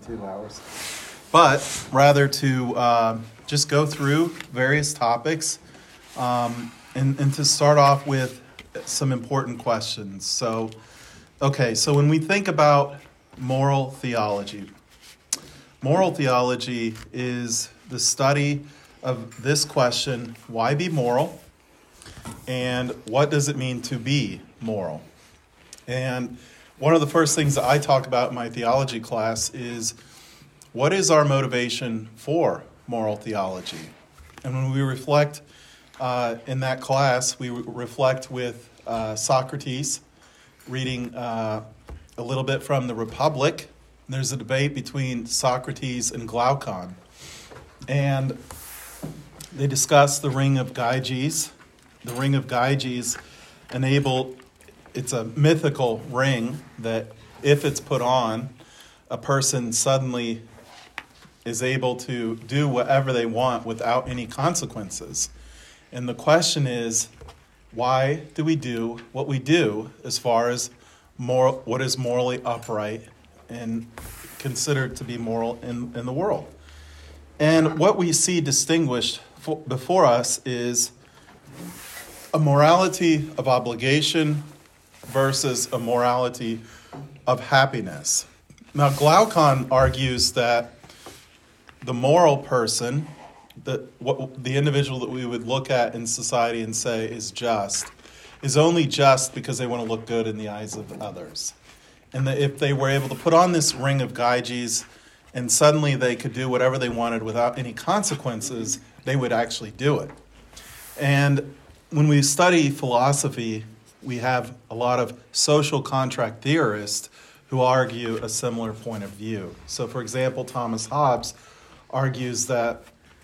2 hours. But rather to just go through various topics and to start off with some important questions. So when we think about moral theology is the study of this question: why be moral? And what does it mean to be moral? And one of the first things that I talk about in my theology class is, what is our motivation for moral theology? And when we reflect in that class, we reflect with Socrates, reading a little bit from the Republic. There's a debate between Socrates and Glaucon. And they discuss the ring of Gyges. The ring of Gyges it's a mythical ring that if it's put on, a person suddenly is able to do whatever they want without any consequences. And the question is, why do we do what we do as far as what is morally upright and considered to be moral in the world? And what we see distinguished before us is a morality of obligation versus a morality of happiness. Now, Glaucon argues that the moral person, the individual that we would look at in society and say is just, is only just because they want to look good in the eyes of others. And that if they were able to put on this ring of Gyges and suddenly they could do whatever they wanted without any consequences, they would actually do it. And when we study philosophy, we have a lot of social contract theorists who argue a similar point of view. So, for example, Thomas Hobbes argues that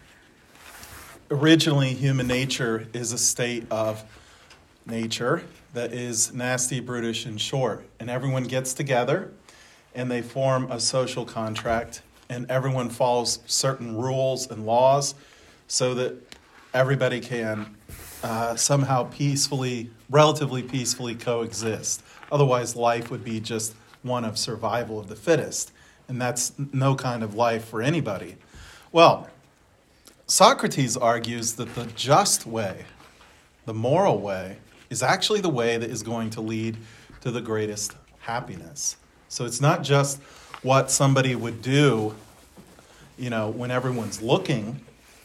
originally human nature is a state of nature that is nasty, brutish, and short. And everyone gets together and they form a social contract, and everyone follows certain rules and laws so that everybody can somehow relatively peacefully coexist. Otherwise, life would be just one of survival of the fittest, and that's no kind of life for anybody. Well, Socrates argues that the just way, the moral way, is actually the way that is going to lead to the greatest happiness. So it's not just what somebody would do, when everyone's looking,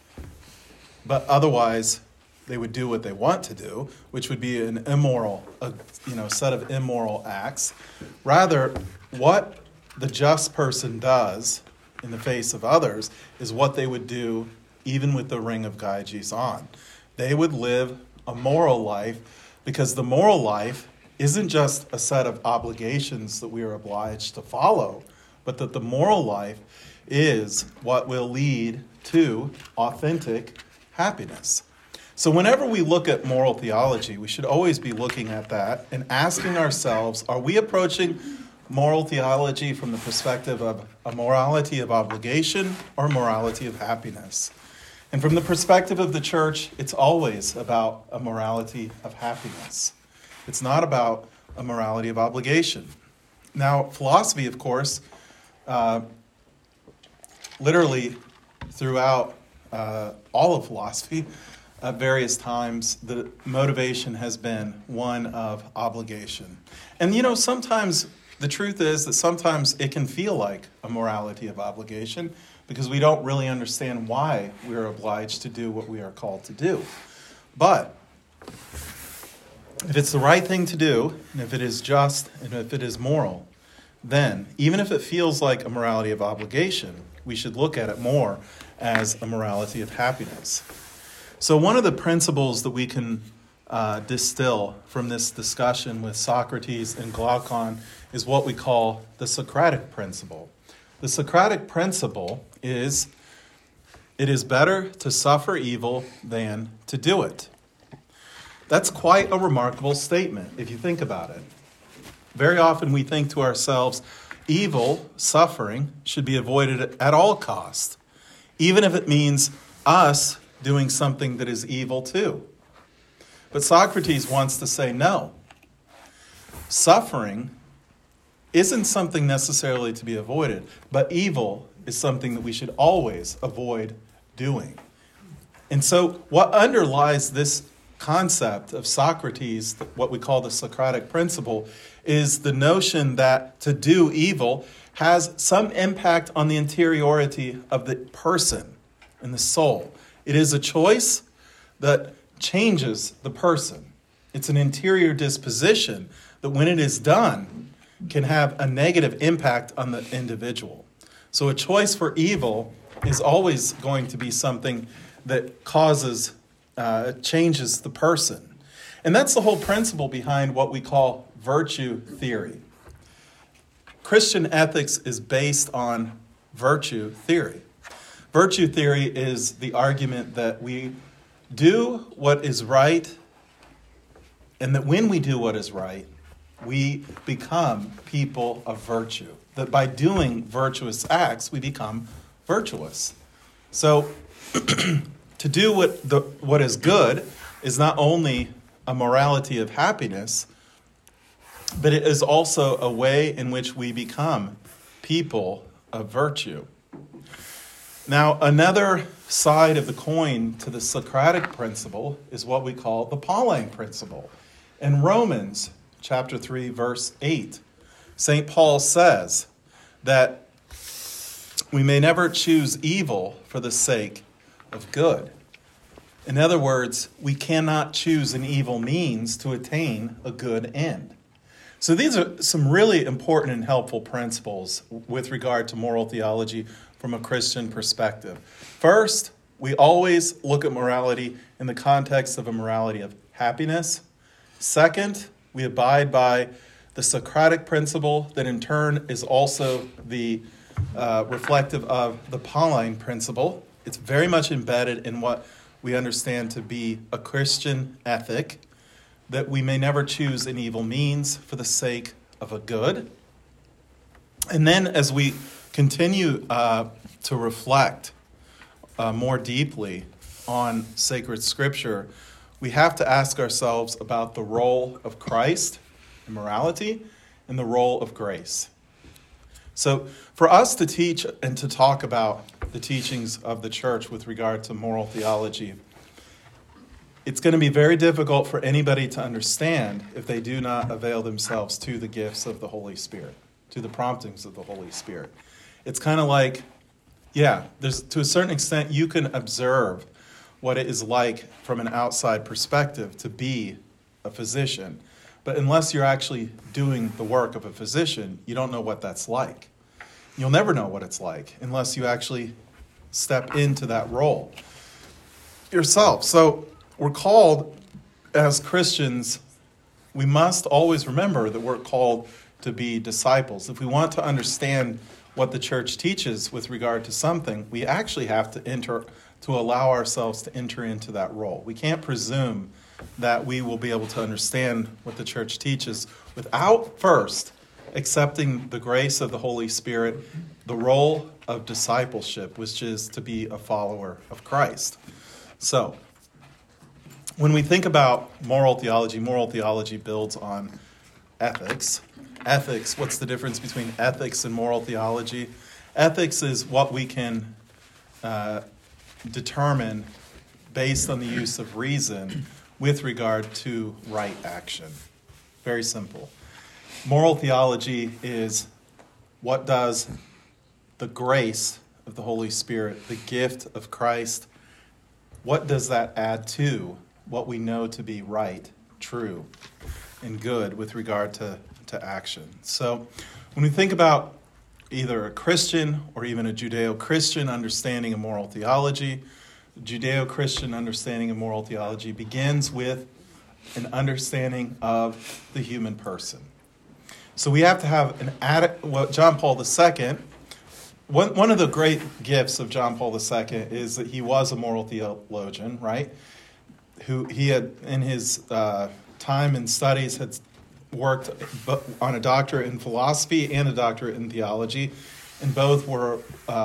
but otherwise they would do what they want to do, which would be an immoral, set of immoral acts. Rather, what the just person does in the face of others is what they would do even with the ring of Gyges on. They would live a moral life, because the moral life isn't just a set of obligations that we are obliged to follow, but that the moral life is what will lead to authentic happiness. So whenever we look at moral theology, we should always be looking at that and asking ourselves, are we approaching moral theology from the perspective of a morality of obligation or morality of happiness? And from the perspective of the church, it's always about a morality of happiness. It's not about a morality of obligation. Now, philosophy, of course, literally throughout all of philosophy, at various times, the motivation has been one of obligation. And sometimes the truth is that sometimes it can feel like a morality of obligation because we don't really understand why we are obliged to do what we are called to do. But if it's the right thing to do, and if it is just, and if it is moral, then even if it feels like a morality of obligation, we should look at it more as a morality of happiness. So one of the principles that we can distill from this discussion with Socrates and Glaucon is what we call the Socratic principle. The Socratic principle is, it is better to suffer evil than to do it. That's quite a remarkable statement if you think about it. Very often we think to ourselves, evil, suffering, should be avoided at all costs, even if it means us doing something that is evil too. But Socrates wants to say no. Suffering isn't something necessarily to be avoided, but evil is something that we should always avoid doing. And so what underlies this concept of Socrates, what we call the Socratic principle, is the notion that to do evil has some impact on the interiority of the person and the soul. It is a choice that changes the person. It's an interior disposition that when it is done can have a negative impact on the individual. So a choice for evil is always going to be something that changes the person. And that's the whole principle behind what we call virtue theory. Christian ethics is based on virtue theory. Virtue theory is the argument that we do what is right, and that when we do what is right, we become people of virtue. That by doing virtuous acts, we become virtuous. So to do what is good is not only a morality of happiness, but it is also a way in which we become people of virtue. Now, another side of the coin to the Socratic principle is what we call the Pauline principle. In Romans chapter 3, verse 8, St. Paul says that we may never choose evil for the sake of good. In other words, we cannot choose an evil means to attain a good end. So these are some really important and helpful principles with regard to moral theology from a Christian perspective. First, we always look at morality in the context of a morality of happiness. Second, we abide by the Socratic principle that in turn is also the reflective of the Pauline principle. It's very much embedded in what we understand to be a Christian ethic, that we may never choose an evil means for the sake of a good. And then as we continue to reflect more deeply on sacred scripture, we have to ask ourselves about the role of Christ in morality and the role of grace. So for us to teach and to talk about the teachings of the church with regard to moral theology, it's going to be very difficult for anybody to understand if they do not avail themselves to the gifts of the Holy Spirit, to the promptings of the Holy Spirit. It's kind of like, there's to a certain extent you can observe what it is like from an outside perspective to be a physician. But unless you're actually doing the work of a physician, you don't know what that's like. You'll never know what it's like unless you actually step into that role yourself. So we're called, as Christians, we must always remember that we're called to be disciples. If we want to understand what the church teaches with regard to something, we actually have to allow ourselves to enter into that role. We can't presume that we will be able to understand what the church teaches without first accepting the grace of the Holy Spirit, the role of discipleship, which is to be a follower of Christ. So, when we think about moral theology builds on ethics. Ethics, what's the difference between ethics and moral theology? Ethics is what we can determine based on the use of reason with regard to right action. Very simple. Moral theology is what does the grace of the Holy Spirit, the gift of Christ, what does that add to what we know to be right, true, and good with regard to action? So when we think about either a Christian or even a Judeo-Christian understanding of moral theology, the Judeo-Christian understanding of moral theology begins with an understanding of the human person. So we have to have John Paul II, one of the great gifts of John Paul II is that he was a moral theologian, right? Who he had, in his time and studies, had worked on a doctorate in philosophy and a doctorate in theology, and both were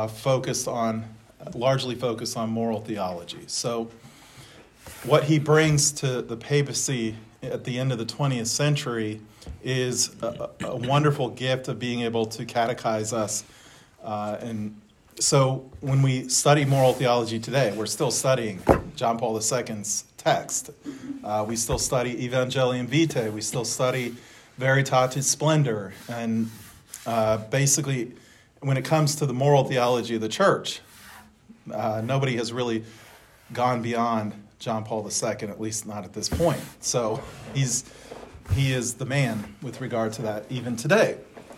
largely focused on moral theology. So what he brings to the papacy at the end of the 20th century is a wonderful gift of being able to catechize us. And so when we study moral theology today, we're still studying John Paul II's text. We still study Evangelium Vitae. We still study Veritatis Splendor. And basically, when it comes to the moral theology of the church, nobody has really gone beyond John Paul II, at least not at this point. So he is the man with regard to that even today.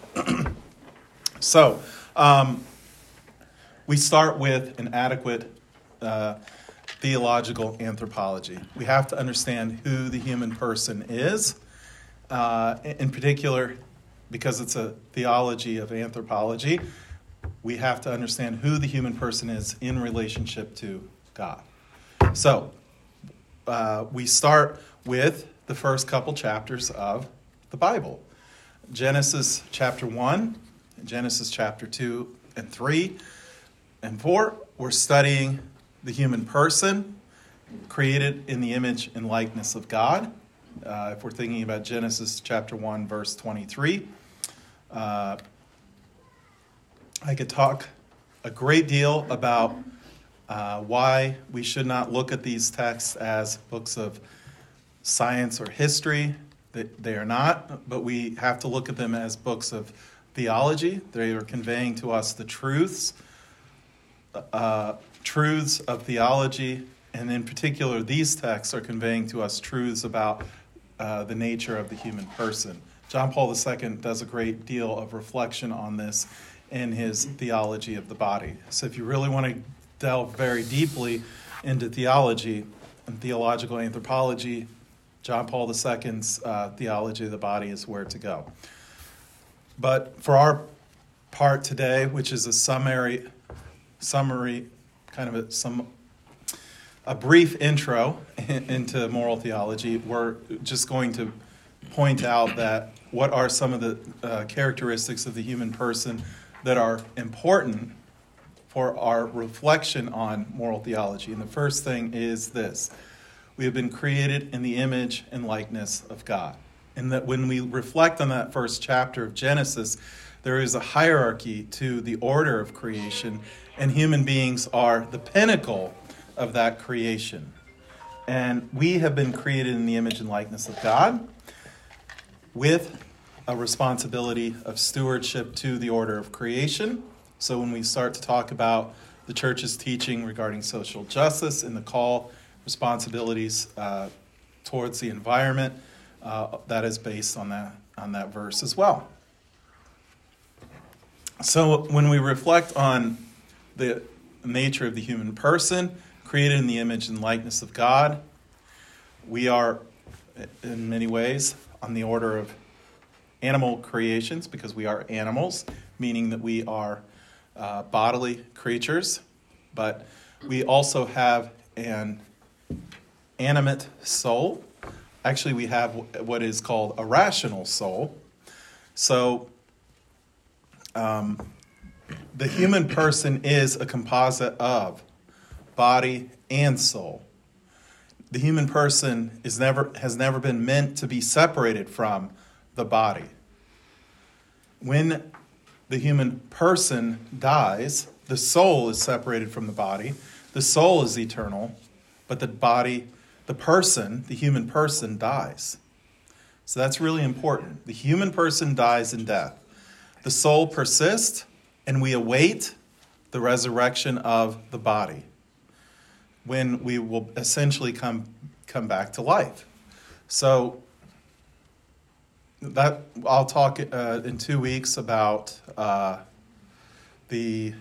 So we start with an adequate theological anthropology. We have to understand who the human person is, in particular, because it's a theology of anthropology, we have to understand who the human person is in relationship to God. So we start with the first couple chapters of the Bible. Genesis chapter 1, Genesis chapter 2 and 3 and 4. We're studying the human person created in the image and likeness of God. If we're thinking about Genesis chapter 1, verse 23, I could talk a great deal about why we should not look at these texts as books of science or history. They are not, but we have to look at them as books of theology. They are conveying to us the truths of theology, and in particular, these texts are conveying to us truths about the nature of the human person. John Paul II does a great deal of reflection on this in his theology of the body. So if you really want to delve very deeply into theology and theological anthropology, John Paul II's theology of the body is where to go. But for our part today, which is a summary, kind of a brief intro into moral theology, we're just going to point out that what are some of the characteristics of the human person that are important for our reflection on moral theology. And the first thing is this: we have been created in the image and likeness of God. And that when we reflect on that first chapter of Genesis, there is a hierarchy to the order of creation, and human beings are the pinnacle of that creation. And we have been created in the image and likeness of God with a responsibility of stewardship to the order of creation. So when we start to talk about the church's teaching regarding social justice and the call, responsibilities towards the environment, that is based on that verse as well. So when we reflect on the nature of the human person, created in the image and likeness of God, we are, in many ways, on the order of animal creations, because we are animals, meaning that we are bodily creatures, but we also have an animate soul. Actually, we have what is called a rational soul. So the human person is a composite of body and soul. The human person has never been meant to be separated from the body. When the human person dies, the soul is separated from the body. The soul is eternal, but the body, the human person dies. So that's really important. The human person dies in death. The soul persists, and we await the resurrection of the body, when we will essentially come back to life. So that I'll talk in 2 weeks about the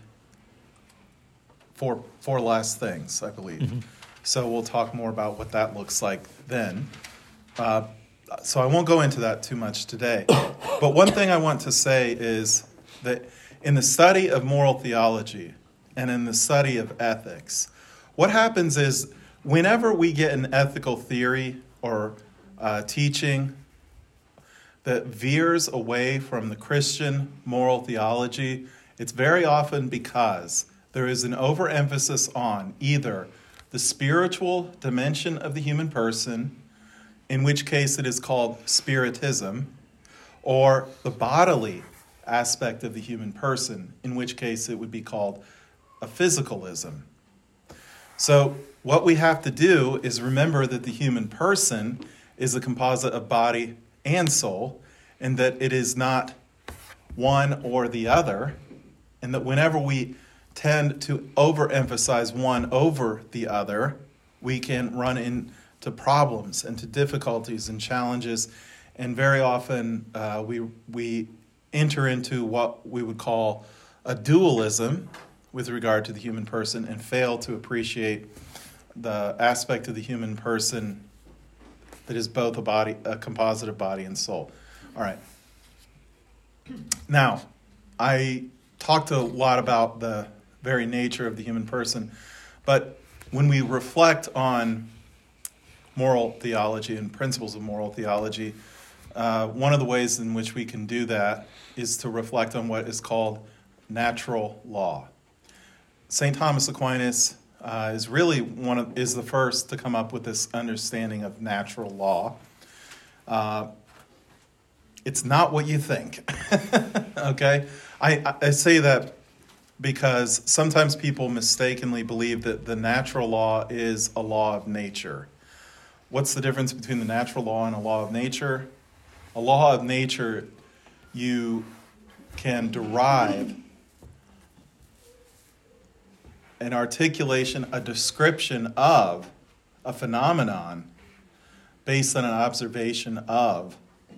four last things, I believe. Mm-hmm. So we'll talk more about what that looks like then. So I won't go into that too much today. But one thing I want to say is that in the study of moral theology and in the study of ethics, what happens is whenever we get an ethical theory or teaching that veers away from the Christian moral theology, it's very often because there is an overemphasis on either the spiritual dimension of the human person, in which case it is called spiritism, or the bodily aspect of the human person, in which case it would be called a physicalism. So what we have to do is remember that the human person is a composite of body and soul, and that it is not one or the other, and that whenever we tend to overemphasize one over the other, we can run into problems and to difficulties and challenges, and very often we enter into what we would call a dualism with regard to the human person and fail to appreciate the aspect of the human person that is both a composite of body and soul. All right. Now, I talked a lot about the very nature of the human person, but when we reflect on moral theology and principles of moral theology, one of the ways in which we can do that is to reflect on what is called natural law. St. Thomas Aquinas is the first to come up with this understanding of natural law. It's not what you think. Okay? I say that because sometimes people mistakenly believe that the natural law is a law of nature. What's the difference between the natural law and a law of nature? A law of nature, you can derive an articulation, a description of a phenomenon based on an observation of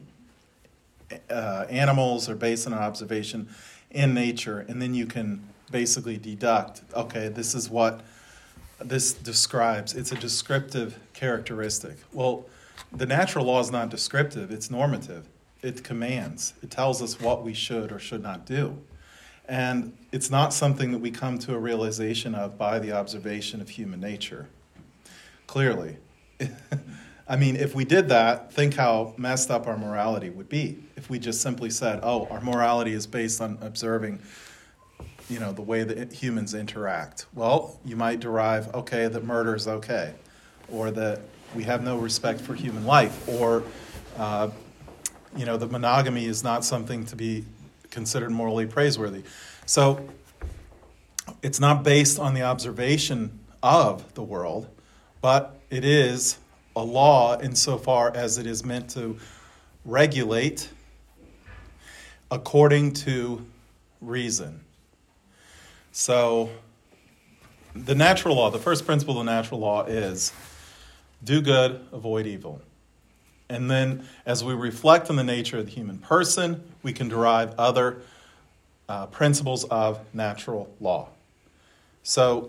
animals or based on an observation in nature, and then you can basically deduct, okay, this is what this describes. It's a descriptive characteristic. Well, the natural law is not descriptive, it's normative. It commands. It tells us what we should or should not do. And it's not something that we come to a realization of by the observation of human nature. Clearly. I mean, if we did that, think how messed up our morality would be. If we just simply said, oh, our morality is based on observing, the way that humans interact. Well, you might derive, okay, that murder is okay, or that we have no respect for human life, or, that monogamy is not something to be considered morally praiseworthy. So it's not based on the observation of the world, but it is a law insofar as it is meant to regulate according to reason. So the natural law, the first principle of the natural law is do good, avoid evil. And then as we reflect on the nature of the human person, we can derive other principles of natural law. So,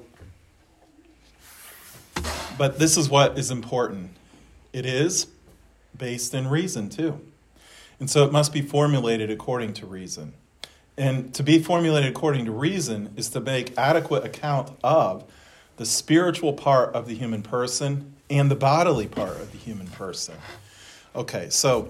but this is what is important. It is based in reason too. And so it must be formulated according to reason. And to be formulated according to reason is to make adequate account of the spiritual part of the human person and the bodily part of the human person. Okay, so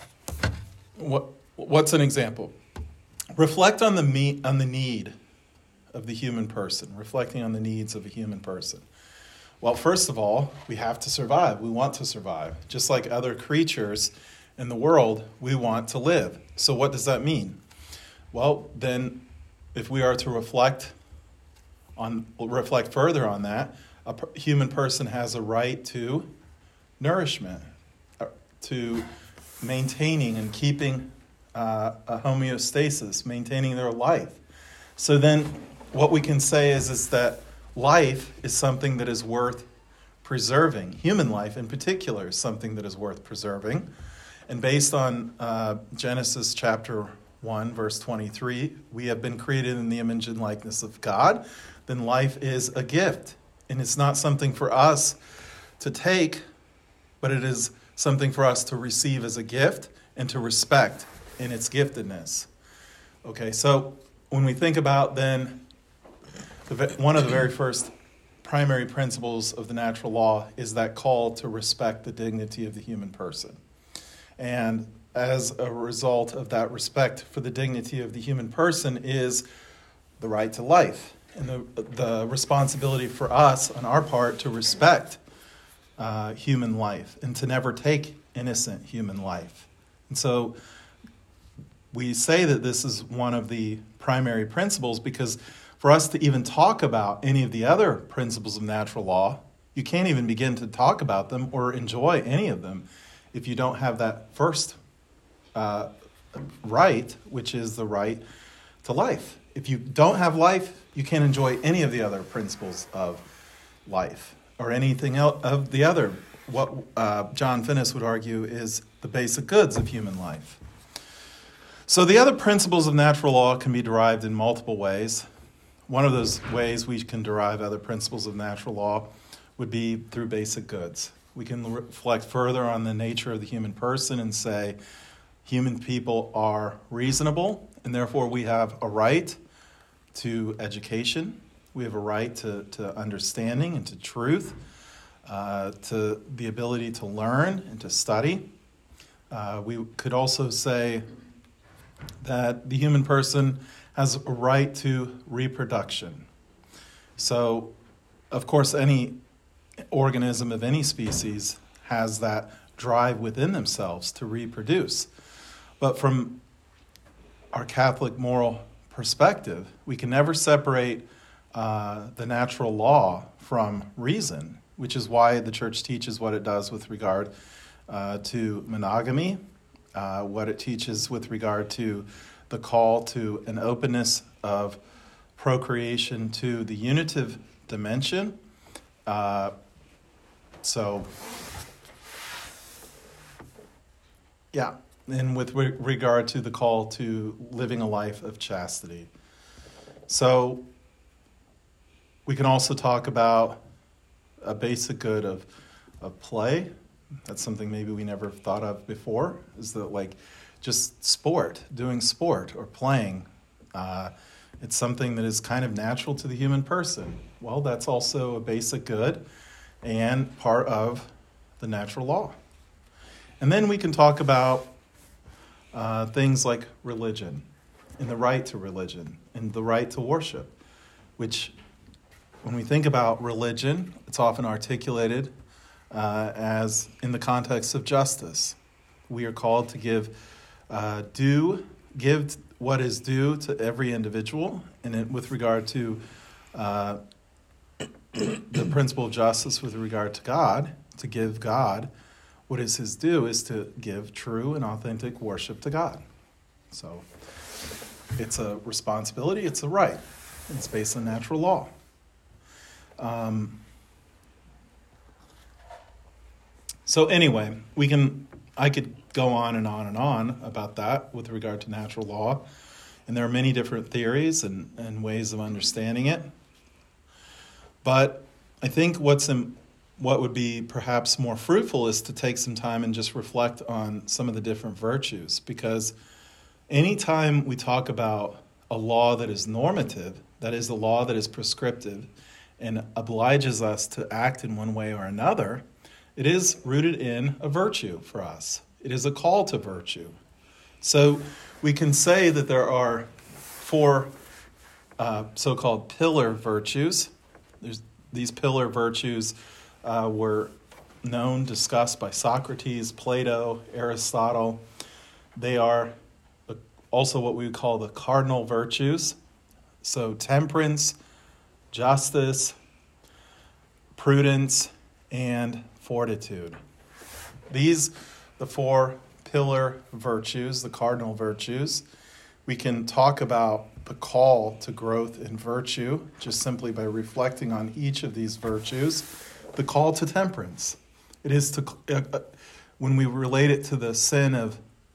what's an example? Reflect on the need of the human person, reflecting on the needs of a human person. Well, first of all, we have to survive. We want to survive. Just like other creatures in the world, we want to live. So what does that mean? Well, then, if we are to reflect further on that, a human person has a right to nourishment, to maintaining and keeping a homeostasis, maintaining their life. So then, what we can say is that life is something that is worth preserving. Human life, in particular, is something that is worth preserving. And based on Genesis chapter 1, verse 23, we have been created in the image and likeness of God. Then life is a gift. And it's not something for us to take, but it is something for us to receive as a gift and to respect in its giftedness. Okay, so when we think about then, one of the very first primary principles of the natural law is that call to respect the dignity of the human person. And as a result of that respect for the dignity of the human person is the right to life and the responsibility for us on our part to respect human life and to never take innocent human life. And so we say that this is one of the primary principles because for us to even talk about any of the other principles of natural law, you can't even begin to talk about them or enjoy any of them if you don't have that first right, which is the right to life. If you don't have life, you can't enjoy any of the other principles of life or anything else of the other, what John Finnis would argue is the basic goods of human life. So the other principles of natural law can be derived in multiple ways. One of those ways we can derive other principles of natural law would be through basic goods. We can reflect further on the nature of the human person and say human people are reasonable, and therefore we have a right to education. We have a right to understanding and to truth, to the ability to learn and to study. We could also say that the human person has a right to reproduction. So, of course, any organism of any species has that drive within themselves to reproduce. But from our Catholic moral perspective, we can never separate the natural law from reason, which is why the Church teaches what it does with regard to monogamy, what it teaches with regard to the call to an openness of procreation to the unitive dimension. And with regard to the call to living a life of chastity. So we can also talk about a basic good of play. That's something maybe we never thought of before, is that like just sport, doing sport or playing. It's something that is kind of natural to the human person. Well, that's also a basic good and part of the natural law. And then we can talk about things like religion and the right to religion and the right to worship, which when we think about religion, it's often articulated as in the context of justice. We are called to give what is due to every individual, and with regard to the principle of justice with regard to God, to give God what is his due is to give true and authentic worship to God. So it's a responsibility, it's a right. It's based on natural law. So anyway, I could go on and on and on about that with regard to natural law. And there are many different theories and ways of understanding it. But I think what would be perhaps more fruitful is to take some time and just reflect on some of the different virtues. Because anytime we talk about a law that is normative, that is a law that is prescriptive and obliges us to act in one way or another, it is rooted in a virtue for us. It is a call to virtue. So we can say that there are four so-called pillar virtues. These pillar virtues were discussed by Socrates, Plato, Aristotle. They are also what we would call the cardinal virtues. So temperance, justice, prudence, and fortitude. These, the four pillar virtues, the cardinal virtues. We can talk about the call to growth in virtue just simply by reflecting on each of these virtues. The call to temperance. It is to when we relate it to the sins,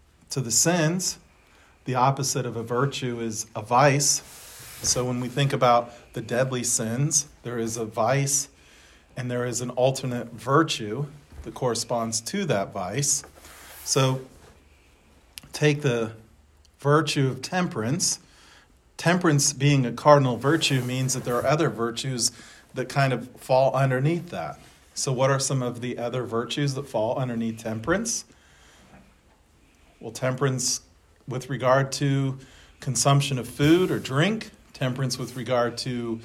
the opposite of a virtue is a vice. So when we think about the deadly sins, there is a vice and there is an alternate virtue that corresponds to that vice. So take the virtue of temperance. Temperance being a cardinal virtue means that there are other virtues that kind of fall underneath that. So what are some of the other virtues that fall underneath temperance? Well, temperance with regard to consumption of food or drink, temperance with regard to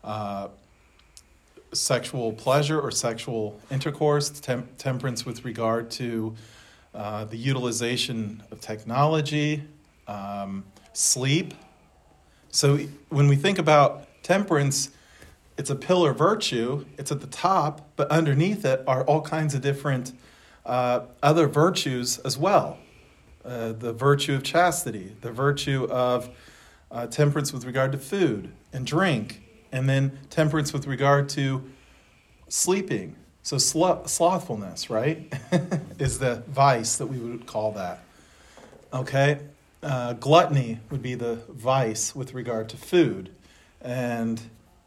sexual pleasure or sexual intercourse, temperance with regard to the utilization of technology, sleep. So when we think about temperance, it's a pillar virtue. It's at the top, but underneath it are all kinds of different other virtues as well. The virtue of chastity, the virtue of temperance with regard to food and drink, and then temperance with regard to sleeping. So slothfulness, right, is the vice that we would call that. Okay? Gluttony would be the vice with regard to food. And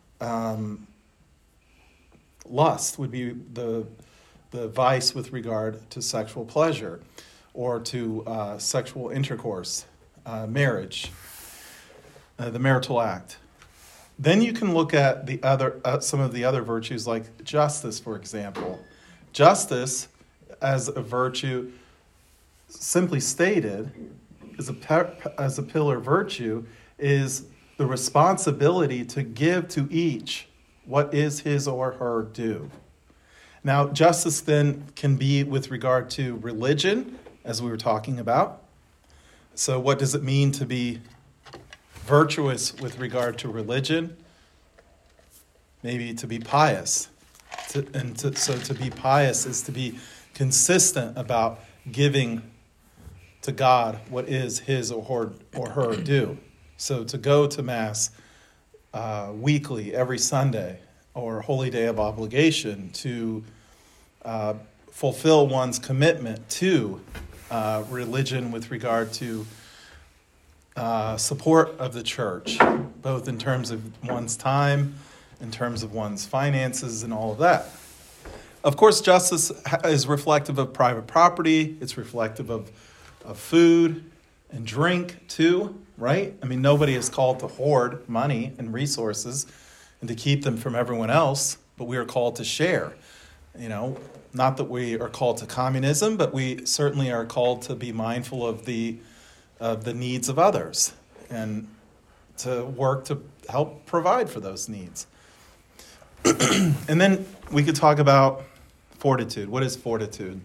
lust would be the vice with regard to sexual pleasure or to sexual intercourse, marriage, the marital act. Then you can look at the other some of the other virtues like justice, for example. Justice, as a virtue, simply stated, as a pillar virtue, is the responsibility to give to each what is his or her due. Now, justice then can be with regard to religion, as we were talking about. So what does it mean to be virtuous with regard to religion? Maybe to be pious. So to be pious is to be consistent about giving to God what is his or her due. So to go to Mass weekly, every Sunday, or holy day of obligation, to fulfill one's commitment to religion with regard to support of the church, both in terms of one's time, in terms of one's finances, and all of that. Of course, justice is reflective of private property. It's reflective of food and drink too, right? I mean, nobody is called to hoard money and resources and to keep them from everyone else, but we are called to share. You know, not that we are called to communism, but we certainly are called to be mindful of the needs of others and to work to help provide for those needs. And then we could talk about fortitude. What is fortitude?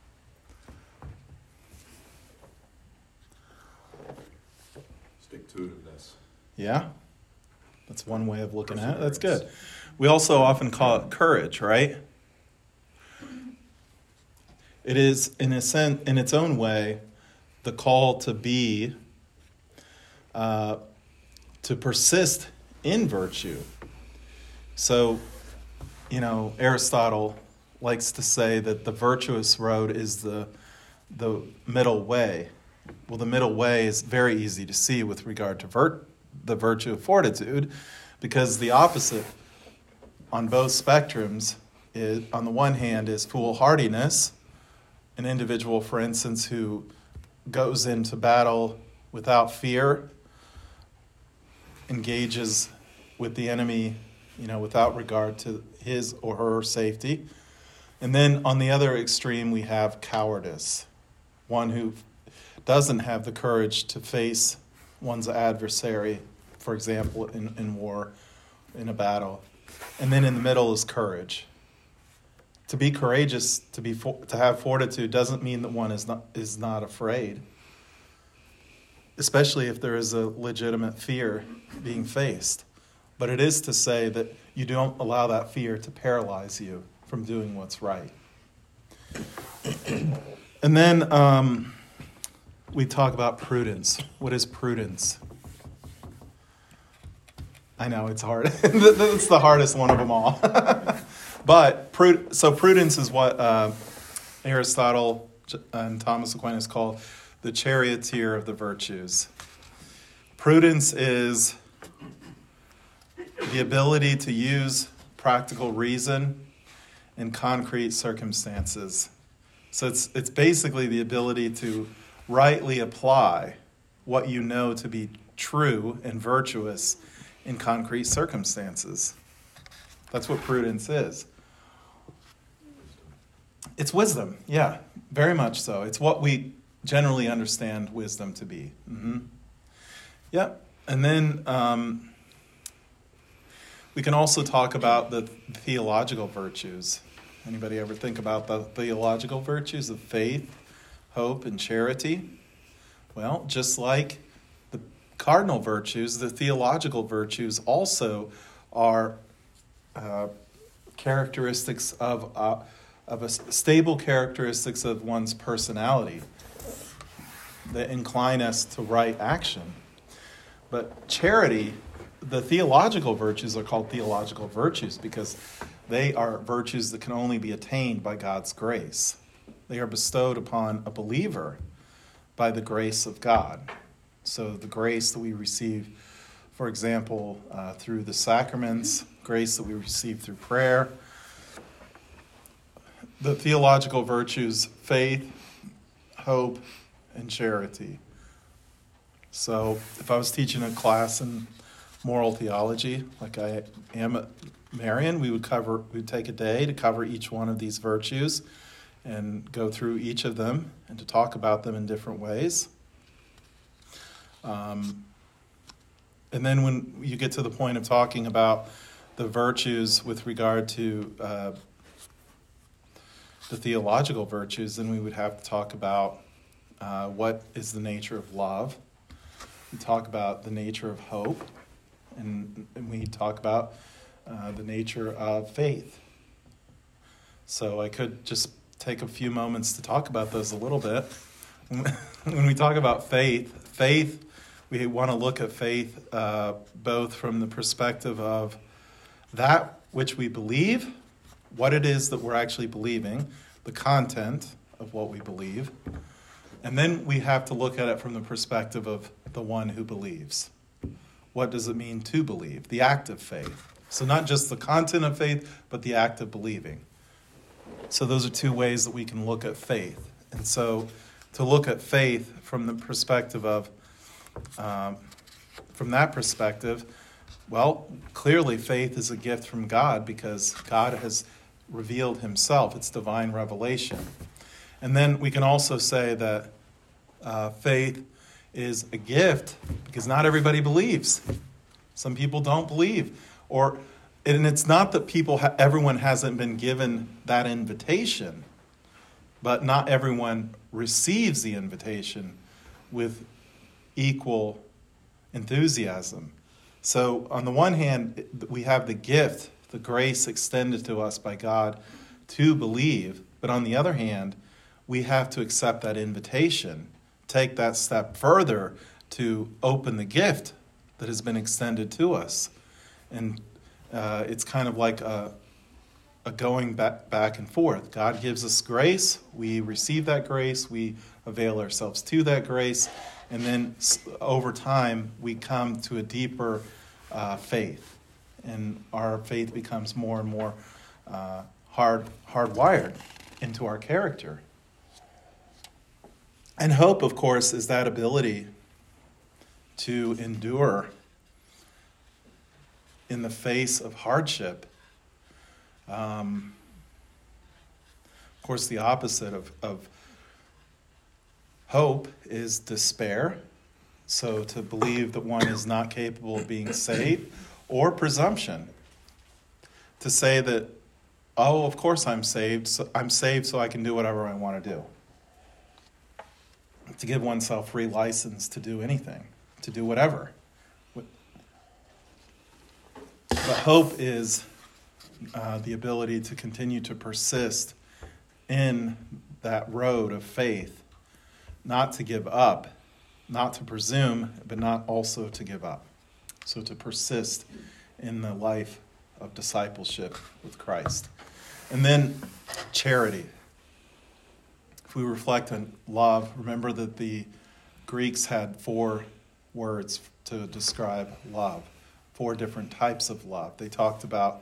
Stick-to-itiveness. Yeah, that's one way of looking at it. That's good. We also often call it courage, right? It is, in a sense, in its own way, the call to be, to persist in virtue. So, you know, Aristotle likes to say that the virtuous road is the middle way. Well, the middle way is very easy to see with regard to the virtue of fortitude, because the opposite on both spectrums is, on the one hand, is foolhardiness. An individual, for instance, who goes into battle without fear, engages with the enemy, you know, without regard to his or her safety. And then on the other extreme, we have cowardice, one who doesn't have the courage to face one's adversary, for example, in war, in a battle. And then in the middle is courage. To be courageous, to have fortitude, doesn't mean that one is not afraid, especially if there is a legitimate fear being faced. But it is to say that you don't allow that fear to paralyze you from doing what's right. And then we talk about prudence. What is prudence? I know, it's hard. It's the hardest one of them all. But prudence is what Aristotle and Thomas Aquinas call the charioteer of the virtues. Prudence is the ability to use practical reason in concrete circumstances. So it's basically the ability to rightly apply what you know to be true and virtuous in concrete circumstances. That's what prudence is. It's wisdom, yeah, very much so. It's what we generally understand wisdom to be. Mm-hmm. Yeah, and then we can also talk about the theological virtues. Anybody ever think about the theological virtues of faith, hope, and charity? Well, just like cardinal virtues, the theological virtues also are characteristics of stable characteristics of one's personality that incline us to right action. But charity, the theological virtues are called theological virtues because they are virtues that can only be attained by God's grace. They are bestowed upon a believer by the grace of God. So the grace that we receive, for example, through the sacraments, grace that we receive through prayer. The theological virtues, faith, hope, and charity. So if I was teaching a class in moral theology, like I am at Marian, we'd take a day to cover each one of these virtues and go through each of them and to talk about them in different ways. And then when you get to the point of talking about the virtues with regard to the theological virtues, then we would have to talk about what is the nature of love. We talk about the nature of hope, and we talk about the nature of faith. So I could just take a few moments to talk about those a little bit. When we talk about faith, we want to look at faith both from the perspective of that which we believe, what it is that we're actually believing, the content of what we believe, and then we have to look at it from the perspective of the one who believes. What does it mean to believe? The act of faith. So not just the content of faith, but the act of believing. So those are two ways that we can look at faith. And so to look at faith from the perspective of, from that perspective, well, clearly faith is a gift from God because God has revealed himself. It's divine revelation. And then we can also say that faith is a gift because not everybody believes. Some people don't believe. And it's not that everyone hasn't been given that invitation, but not everyone receives the invitation with equal enthusiasm. So on the one hand, we have the gift, the grace extended to us by God to believe. But on the other hand, we have to accept that invitation, take that step further to open the gift that has been extended to us. And it's kind of like a going back and forth. God gives us grace, we receive that grace, we avail ourselves to that grace, and then over time we come to a deeper faith. And our faith becomes more and more hardwired into our character. And hope, of course, is that ability to endure in the face of hardship. Of course, the opposite of hope is despair. So to believe that one is not capable of being saved, or presumption. To say that, oh, of course I'm saved so I can do whatever I want to do. To give oneself free license to do anything, to do whatever. But hope is the ability to continue to persist in that road of faith, not to give up, not to presume, but not also to give up. So to persist in the life of discipleship with Christ. And then charity. If we reflect on love, remember that the Greeks had 4 words to describe love, 4 different types of love. They talked about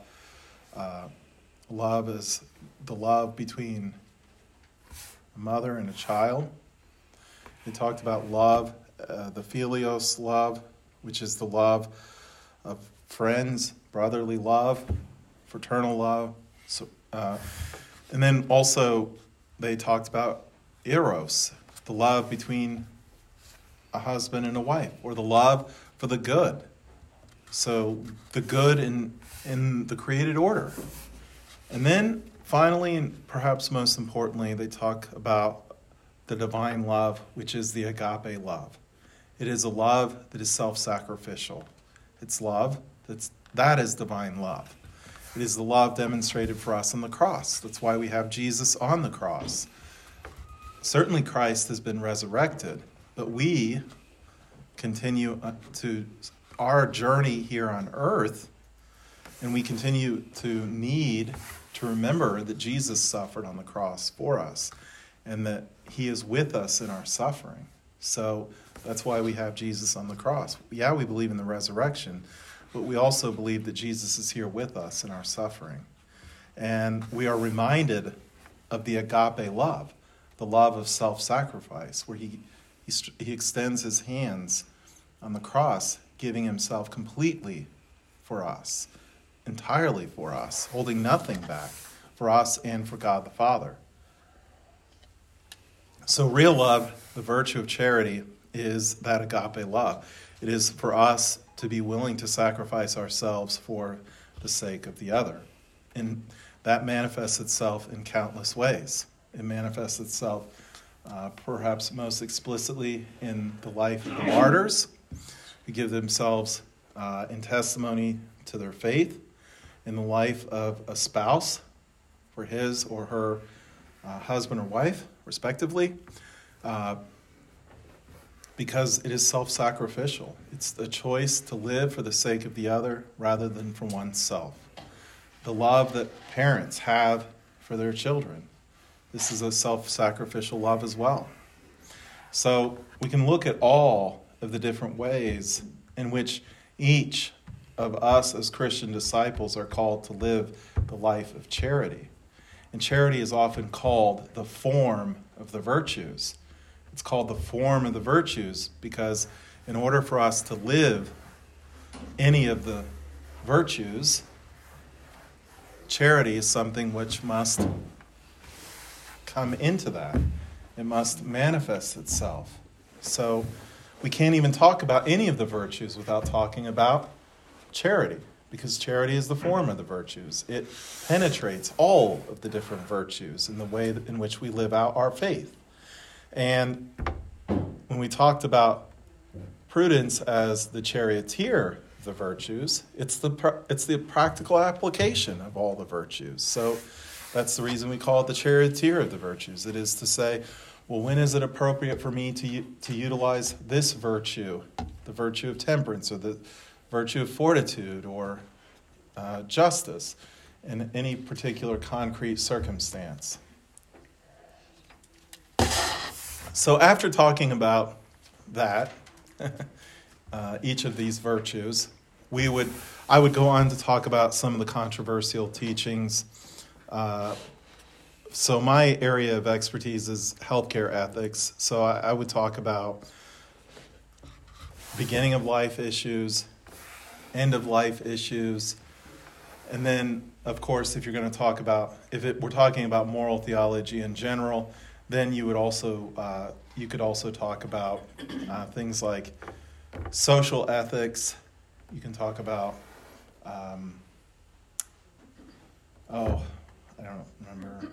love as the love between a mother and a child. They talked about love, the philios love, which is the love of friends, brotherly love, fraternal love. So, and then also they talked about eros, the love between a husband and a wife, or the love for the good. So the good in the created order. And then finally, and perhaps most importantly, they talk about the divine love, which is the agape love. It is a love that is self-sacrificial. It's love that is divine love. It is the love demonstrated for us on the cross. That's why we have Jesus on the cross. Certainly Christ has been resurrected, but we continue to our journey here on earth, and we continue to need to remember that Jesus suffered on the cross for us and that he is with us in our suffering. So that's why we have Jesus on the cross. Yeah, we believe in the resurrection, but we also believe that Jesus is here with us in our suffering. And we are reminded of the agape love, the love of self-sacrifice, where he extends his hands on the cross, giving himself completely for us, entirely for us, holding nothing back for us and for God the Father. So real love, the virtue of charity, is that agape love. It is for us to be willing to sacrifice ourselves for the sake of the other. And that manifests itself in countless ways. It manifests itself perhaps most explicitly in the life of the martyrs, who give themselves in testimony to their faith, in the life of a spouse for his or her husband or wife, respectively, because it is self-sacrificial. It's the choice to live for the sake of the other rather than for oneself. The love that parents have for their children. This is a self-sacrificial love as well. So we can look at all of the different ways in which each of us as Christian disciples are called to live the life of charity. And charity is often called the form of the virtues. It's called the form of the virtues because in order for us to live any of the virtues, charity is something which must come into that. It must manifest itself. So we can't even talk about any of the virtues without talking about charity, because charity is the form of the virtues. It penetrates all of the different virtues in the way in which we live out our faith. And when we talked about prudence as the charioteer of the virtues, it's the practical application of all the virtues. So that's the reason we call it the charioteer of the virtues. It is to say, well, when is it appropriate for me to utilize this virtue, the virtue of temperance or the virtue of fortitude or justice in any particular concrete circumstance? So after talking about that, each of these virtues, I would go on to talk about some of the controversial teachings. So my area of expertise is healthcare ethics. So I would talk about beginning of life issues, end of life issues, and then, of course, if we're talking about moral theology in general, then you could also talk about things like social ethics. You can talk about I don't remember.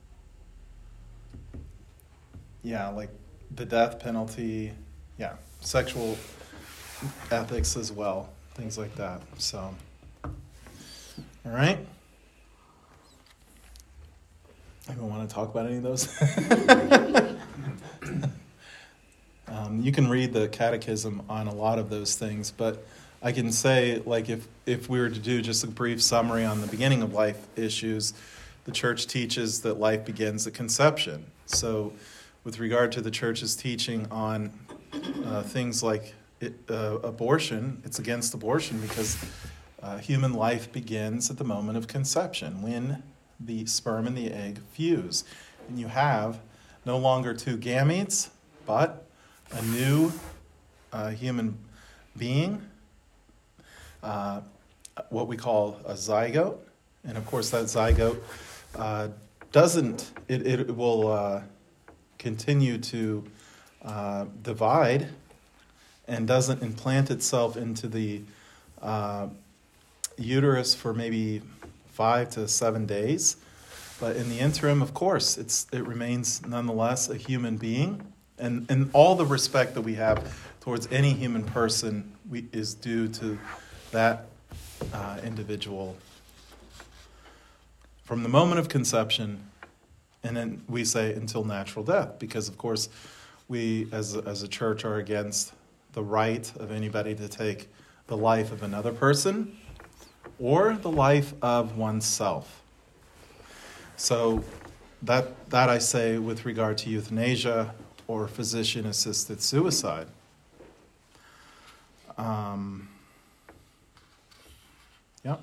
Yeah, like the death penalty. Yeah, sexual ethics as well. Things like that. So, all right. Anyone want to talk about any of those? You can read the catechism on a lot of those things, but I can say, like, if we were to do just a brief summary on the beginning of life issues, the church teaches that life begins at conception. So with regard to the church's teaching on things like abortion, it's against abortion because human life begins at the moment of conception, when the sperm and the egg fuse. And you have no longer two gametes, but a new human being, what we call a zygote. And of course that zygote it will continue to divide and doesn't implant itself into the uterus for maybe 5 to 7 days. But in the interim, of course, it remains nonetheless a human being. And all the respect that we have towards any human person is due to that individual from the moment of conception, and then we say until natural death, because of course we as a church are against the right of anybody to take the life of another person or the life of oneself. So that I say with regard to euthanasia or physician-assisted suicide. Yeah.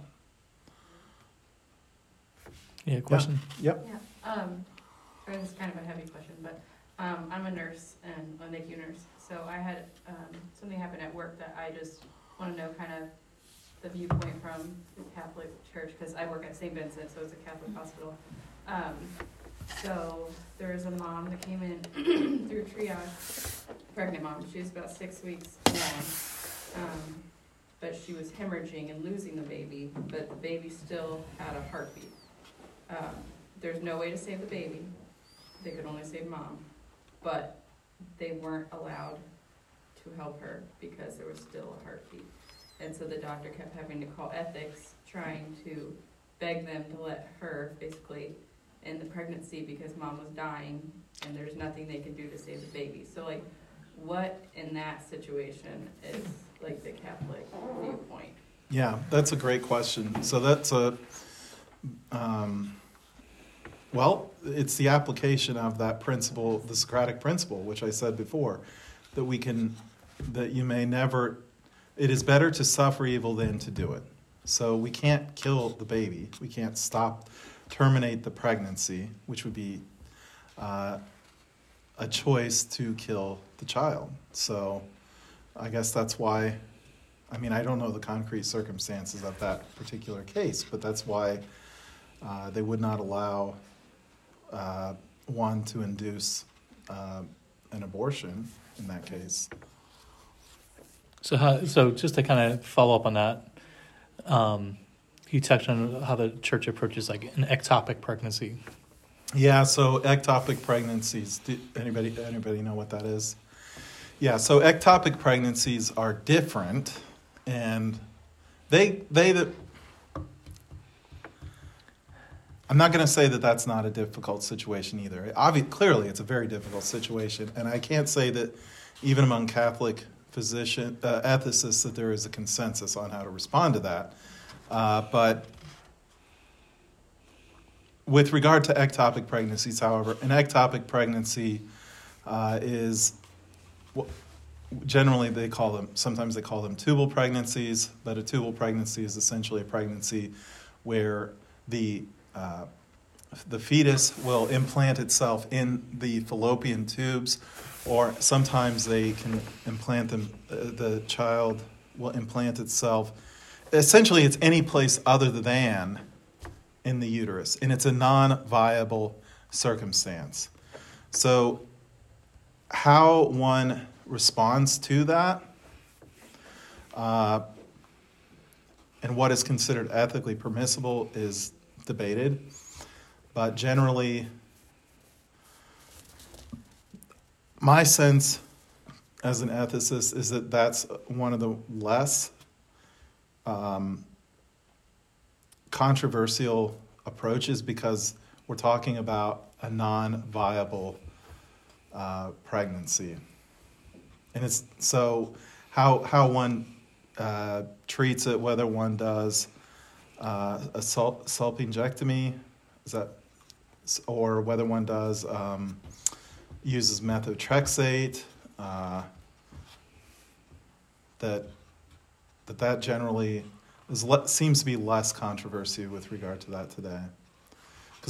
Yeah, question? Yep. Yeah, this is kind of a heavy question, but I'm a nurse and a NICU nurse, so I had something happen at work that I just want to know kind of the viewpoint from the Catholic Church, because I work at St. Vincent, so it's a Catholic hospital. So there was a mom that came in through triage, pregnant mom. She was about 6 weeks along, but she was hemorrhaging and losing the baby, but the baby still had a heartbeat. There's no way to save the baby. They could only save mom, but they weren't allowed to help her because there was still a heartbeat. And so the doctor kept having to call ethics, trying to beg them to let her basically end the pregnancy because mom was dying and there's nothing they can do to save the baby. So like, what in that situation is like the Catholic viewpoint? Yeah, that's a great question. So that's well, it's the application of that principle, the Socratic principle, which I said before, that you may never, it is better to suffer evil than to do it. So we can't kill the baby. We can't terminate the pregnancy, which would be a choice to kill the child. So I guess that's why, I mean, I don't know the concrete circumstances of that particular case, but that's why they would not allow one to induce an abortion in that case. So just to kind of follow up on that, you touched on how the church approaches like an ectopic pregnancy. Yeah, so ectopic pregnancies. Anybody know what that is? Yeah, so ectopic pregnancies are different, and I'm not going to say that that's not a difficult situation either. Clearly, it's a very difficult situation, and I can't say that even among Catholic ethicists that there is a consensus on how to respond to that. But with regard to ectopic pregnancies, however, an ectopic pregnancy is generally sometimes they call them tubal pregnancies, but a tubal pregnancy is essentially a pregnancy where the fetus will implant itself in the fallopian tubes, or sometimes they can implant them, the child will implant itself. Essentially, it's any place other than in the uterus, and it's a non-viable circumstance. So how one responds to that and what is considered ethically permissible is debated, but generally, my sense as an ethicist is that that's one of the less controversial approaches, because we're talking about a non-viable pregnancy, and it's so how one treats it, whether one does a salpingectomy, is that, or whether one does uses methotrexate, that generally seems to be less controversy with regard to that today, because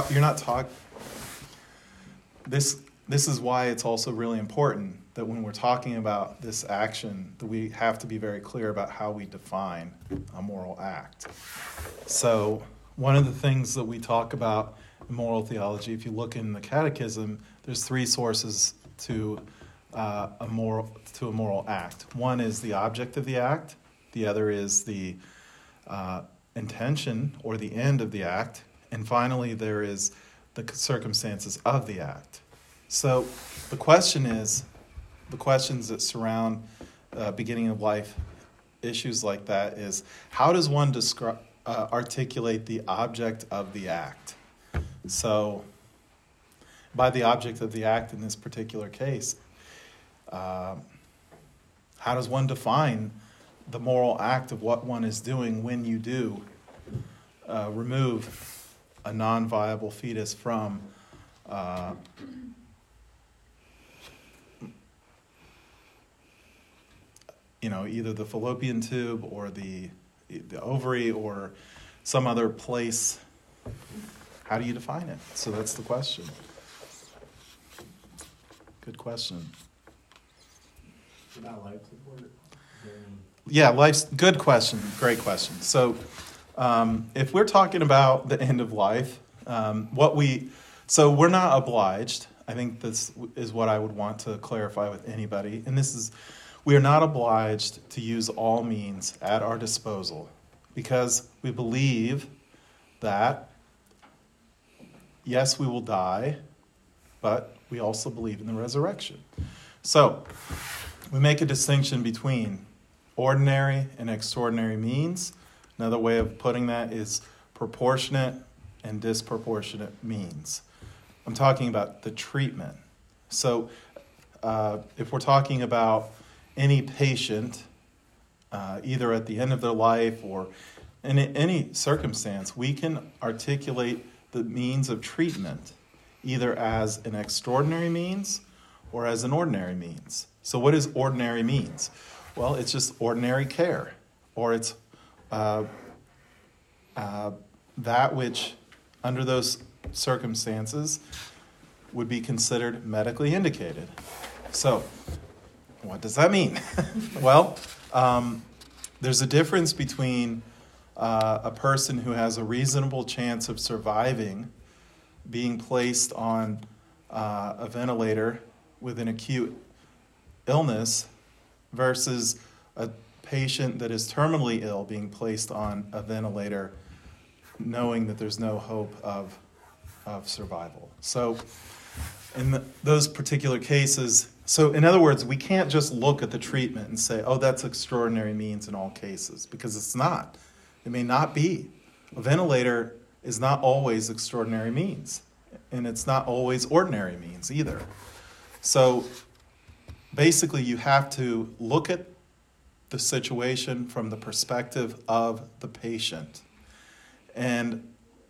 this is why it's also really important that when we're talking about this action, that we have to be very clear about how we define a moral act. So one of the things that we talk about in moral theology, if you look in the Catechism, there's 3 sources to a moral act. One is the object of the act. The other is the intention or the end of the act. And finally, there is the circumstances of the act. So the question is, the questions that surround beginning of life issues like that is, how does one articulate the object of the act? So, by the object of the act in this particular case, how does one define the moral act of what one is doing when you do remove a non-viable fetus from either the fallopian tube or the ovary or some other place? How do you define it? So that's the question. Good question. About life support? Yeah, good question. Great question. So if we're talking about the end of life, so we're not obliged. I think this is what I would want to clarify with anybody. And we are not obliged to use all means at our disposal, because we believe that, yes, we will die, but we also believe in the resurrection. So we make a distinction between ordinary and extraordinary means. Another way of putting that is proportionate and disproportionate means. I'm talking about the treatment. So if we're talking about any patient, either at the end of their life or in any circumstance, we can articulate the means of treatment either as an extraordinary means or as an ordinary means. So what is ordinary means? Well, it's just ordinary care, or it's that which, under those circumstances, would be considered medically indicated. So, what does that mean? Well, there's a difference between a person who has a reasonable chance of surviving being placed on a ventilator with an acute illness versus a patient that is terminally ill being placed on a ventilator knowing that there's no hope of survival. So in those particular cases, so in other words, we can't just look at the treatment and say, oh, that's extraordinary means in all cases, because it's not. It may not be. A ventilator is not always extraordinary means, and it's not always ordinary means either. So basically, you have to look at the situation from the perspective of the patient and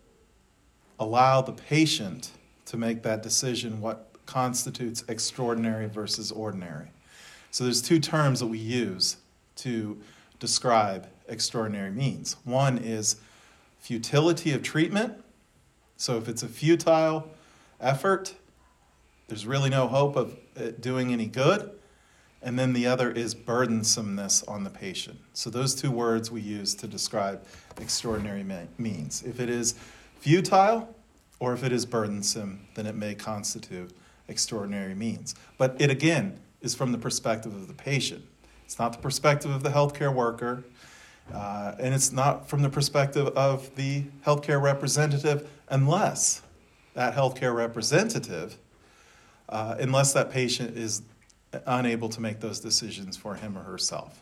allow the patient to make that decision what constitutes extraordinary versus ordinary. So there's two terms that we use to describe extraordinary means. One is futility of treatment. So if it's a futile effort, there's really no hope of it doing any good. And then the other is burdensomeness on the patient. So those two words we use to describe extraordinary means. If it is futile or if it is burdensome, then it may constitute extraordinary means. But it, again, is from the perspective of the patient. It's not the perspective of the healthcare worker, and it's not from the perspective of the healthcare representative unless that healthcare representative, unless that patient is unable to make those decisions for him or herself.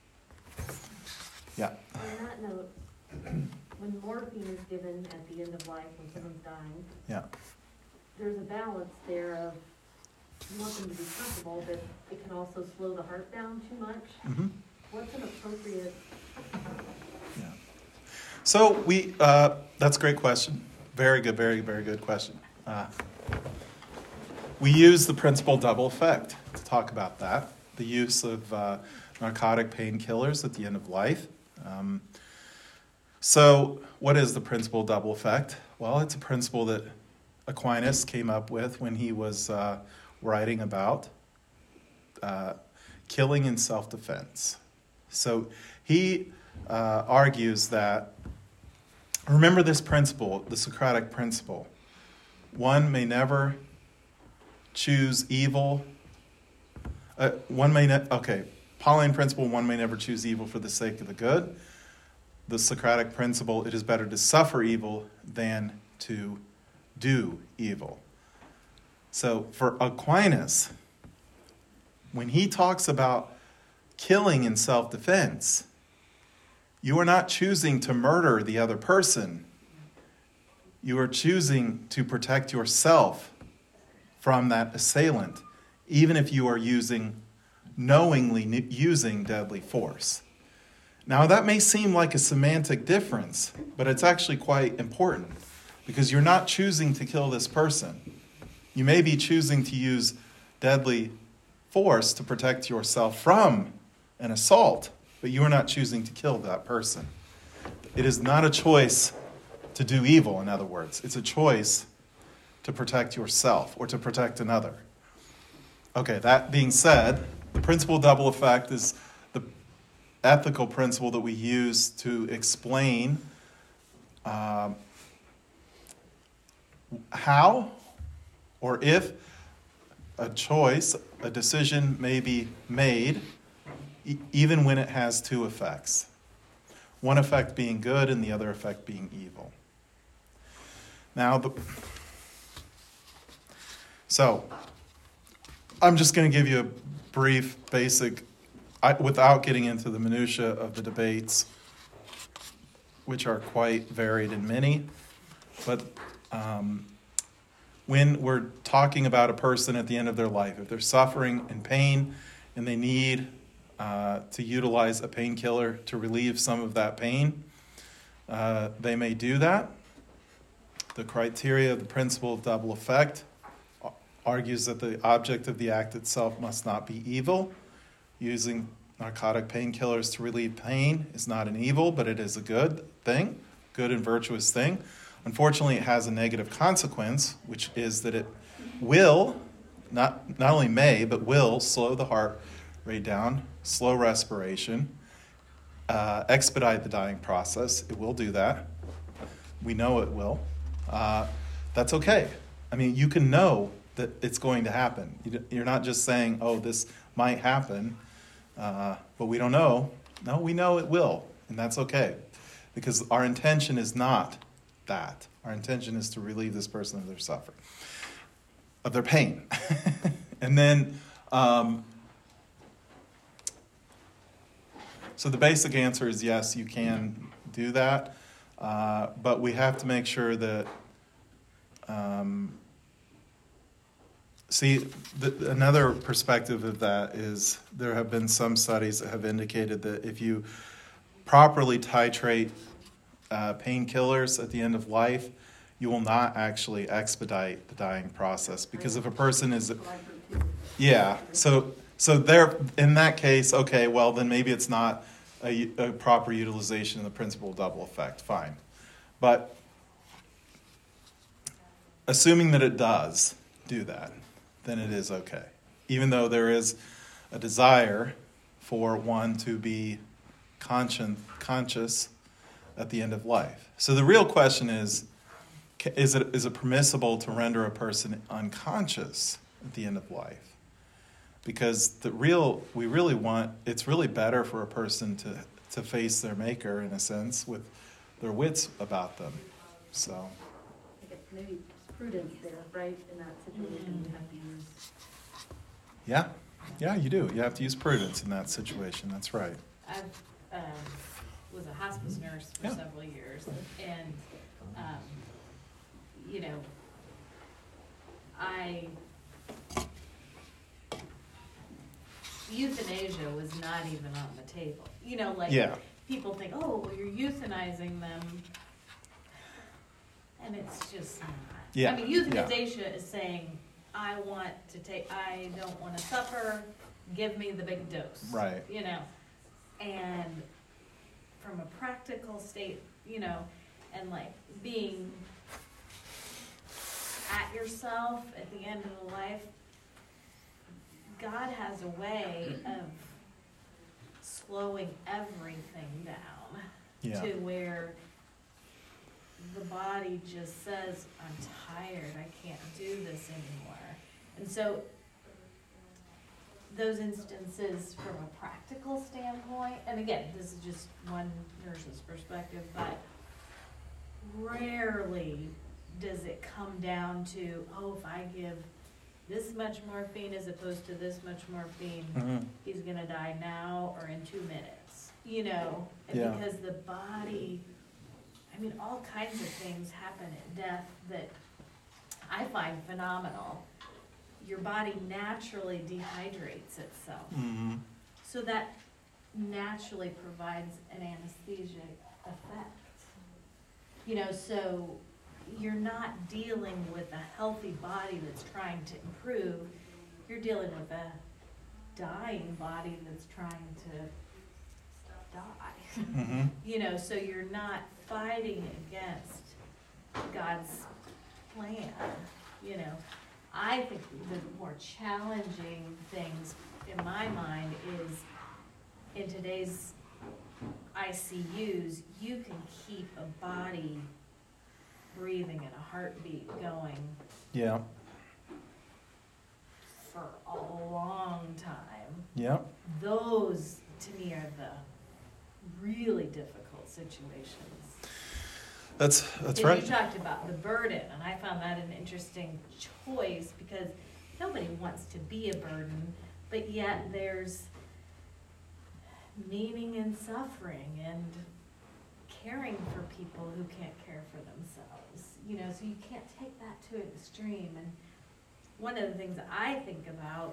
Yeah. On that note, when morphine is given at the end of life when someone's dying, Yeah. there's a balance there of you want them to be comfortable, but it can also slow the heart down too much. Mm-hmm. What's an appropriate? Yeah. So that's a great question. Very good, very, very good question. We use the principle double effect to talk about that. The use of narcotic painkillers at the end of life. So what is the principle double effect? Well, it's a principle that Aquinas came up with when he was writing about killing in self-defense. So he argues that, remember this principle, the Socratic principle, one may never choose evil. Pauline principle, one may never choose evil for the sake of the good. The Socratic principle, it is better to suffer evil than to do evil. So for Aquinas, when he talks about killing in self-defense, you are not choosing to murder the other person. You are choosing to protect yourself from that assailant, even if you are knowingly using deadly force. Now, that may seem like a semantic difference, but it's actually quite important because you're not choosing to kill this person. You may be choosing to use deadly force to protect yourself from an assault, but you are not choosing to kill that person. It is not a choice to do evil, in other words. It's a choice to protect yourself or to protect another. Okay, that being said, the principle of double effect is the ethical principle that we use to explain how or if a decision may be made, even when it has two effects. One effect being good and the other effect being evil. Now, so I'm just going to give you a brief, basic, without getting into the minutia of the debates, which are quite varied and many. But when we're talking about a person at the end of their life, if they're suffering and pain and they need to utilize a painkiller to relieve some of that pain, they may do that. The criteria of the principle of double effect argues that the object of the act itself must not be evil. Using narcotic painkillers to relieve pain is not an evil, but it is a good thing, good and virtuous thing. Unfortunately, it has a negative consequence, which is that it will, not only may, but will slow the heart rate down, slow respiration, expedite the dying process. It will do that. We know it will. That's okay. I mean, you can know that it's going to happen. You're not just saying, oh, this might happen, but we don't know. No, we know it will, and that's okay. Because our intention is not that. Our intention is to relieve this person of their suffering, of their pain. And then, so the basic answer is yes, you can do that, but we have to make sure that, another perspective of that is there have been some studies that have indicated that if you properly titrate painkillers at the end of life, you will not actually expedite the dying process. Because if a person is... Yeah, so there, in that case, okay, well, then maybe it's not a proper utilization of the principle of double effect. Fine. But assuming that it does do that, then it is okay. Even though there is a desire for one to be conscious at the end of life. So the real question is it permissible to render a person unconscious at the end of life? Because we really want, it's really better for a person to face their maker, in a sense, with their wits about them. So maybe prudence there, right? In that situation, you have to use. Yeah, you do. You have to use prudence in that situation. That's right. I was a hospice nurse for several years, and euthanasia was not even on the table. People think, oh, well, you're euthanizing them, and it's just not. Yeah. I mean, euthanasia is saying, I don't want to suffer, give me the big dose. Right. And from a practical state, and like being at yourself at the end of the life, God has a way of slowing everything down to where the body just says, I'm tired, I can't do this anymore. And so those instances from a practical standpoint, and again, this is just one nurse's perspective, but rarely does it come down to, oh, if I give this much morphine as opposed to this much morphine, Mm-hmm. he's gonna die now or in 2 minutes, you know? And Yeah. because the body, I mean, all kinds of things happen at death that I find phenomenal. Your body naturally dehydrates itself. Mm-hmm. So that naturally provides an anesthetic effect. You know, so you're not dealing with a healthy body that's trying to improve. You're dealing with a dying body that's trying to die. Mm-hmm. You know, so you're not fighting against God's plan, you know. I think the more challenging things in my mind is in today's ICUs, you can keep a body breathing and a heartbeat going Yeah. for a long time. Yeah. Those, to me, are the really difficult situations. That's And right. you talked about the burden, and I found that an interesting choice because nobody wants to be a burden, but yet there's meaning in suffering and caring for people who can't care for themselves. You know, so you can't take that to an extreme. And one of the things I think about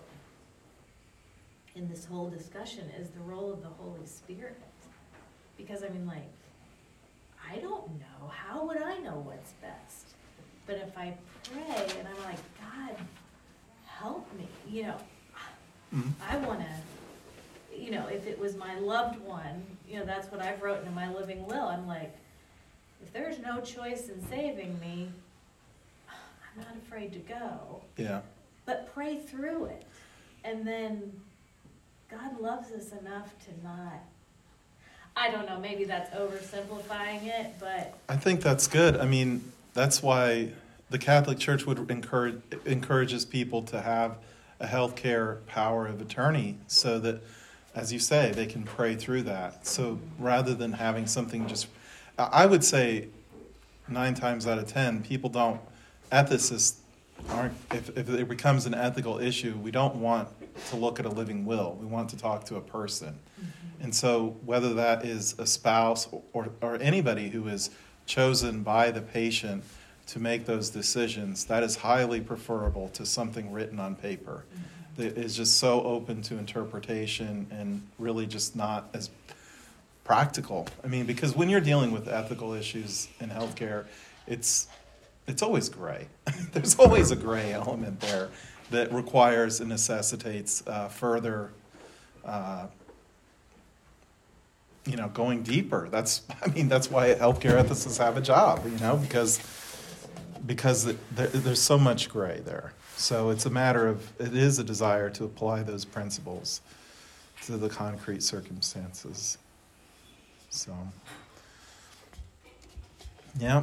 in this whole discussion is the role of the Holy Spirit. Because I mean, like, I don't know. How would I know what's best? But if I pray and I'm like, God, help me, you know, Mhm. I want to, you know, if it was my loved one, you know, that's what I've written in my living will. I'm like, if there's no choice in saving me, I'm not afraid to go. Yeah. But pray through it. And then God loves us enough to not, I don't know, maybe that's oversimplifying it, but I think that's good. I mean, that's why the Catholic Church would encourages people to have a healthcare power of attorney so that, as you say, they can pray through that. So rather than having something just, I would say 9 times out of 10, people don't, ethicists aren't, if it becomes an ethical issue, we don't want to look at a living will. We want to talk to a person. And so whether that is a spouse or anybody who is chosen by the patient to make those decisions, that is highly preferable to something written on paper that is just so open to interpretation and really just not as practical. I mean, because when you're dealing with ethical issues in healthcare, it's always gray. There's always a gray element there that requires and necessitates further going deeper. That's why healthcare ethicists have a job, because there's so much gray there. So it's a matter of, it is a desire to apply those principles to the concrete circumstances. So, yeah.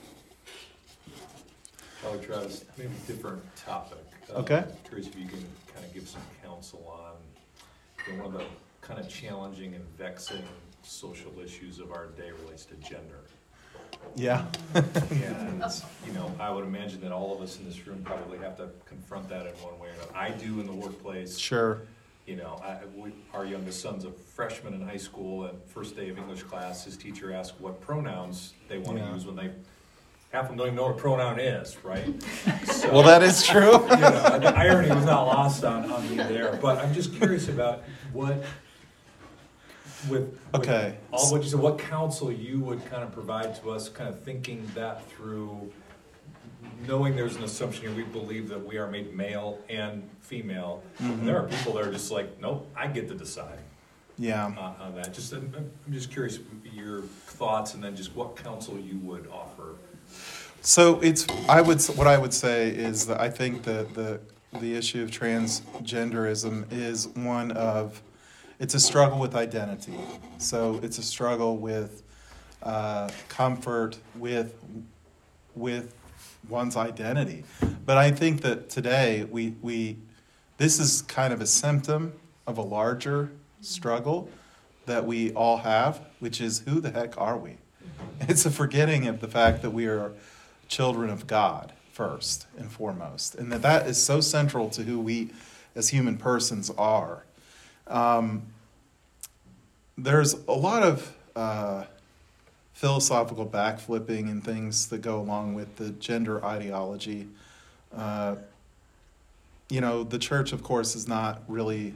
Probably, Travis, maybe a different topic. Okay. Curious if you can kind of give some counsel on one of the kind of challenging and vexing social issues of our day relates to gender. Yeah. And, I would imagine that all of us in this room probably have to confront that in one way or another. I do in the workplace. Sure. Our youngest son's a freshman in high school, and first day of English class, his teacher asked what pronouns they want to use when half of them don't even know what a pronoun is, right? So, well, that is true. The irony was not lost on me there. But I'm just curious about all what you said, what counsel you would kind of provide to us, kind of thinking that through, knowing there's an assumption here, we believe that we are made male and female. Mm-hmm. And there are people that are just like, nope, I get to decide. Yeah. On that. I'm just curious your thoughts, and then just what counsel you would offer. So what I would say is that I think that the issue of transgenderism is one of, it's a struggle with identity. So it's a struggle with comfort with one's identity. But I think that today this is kind of a symptom of a larger struggle that we all have, which is, who the heck are we? It's a forgetting of the fact that we are children of God, first and foremost, and that is so central to who we as human persons are. There's a lot of philosophical backflipping and things that go along with the gender ideology. The church, of course, is not really,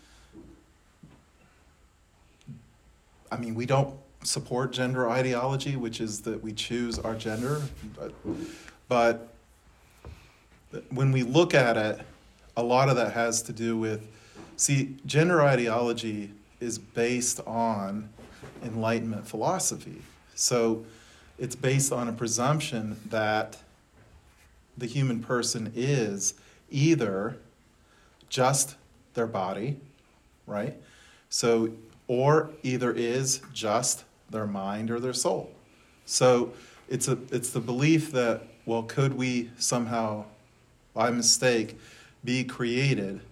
we don't support gender ideology, which is that we choose our gender. But when we look at it, a lot of that has to do with, gender ideology is based on Enlightenment philosophy. So it's based on a presumption that the human person is either just their body, right? So, or either is just their mind or their soul. So it's the belief that, well, could we somehow, by mistake, be created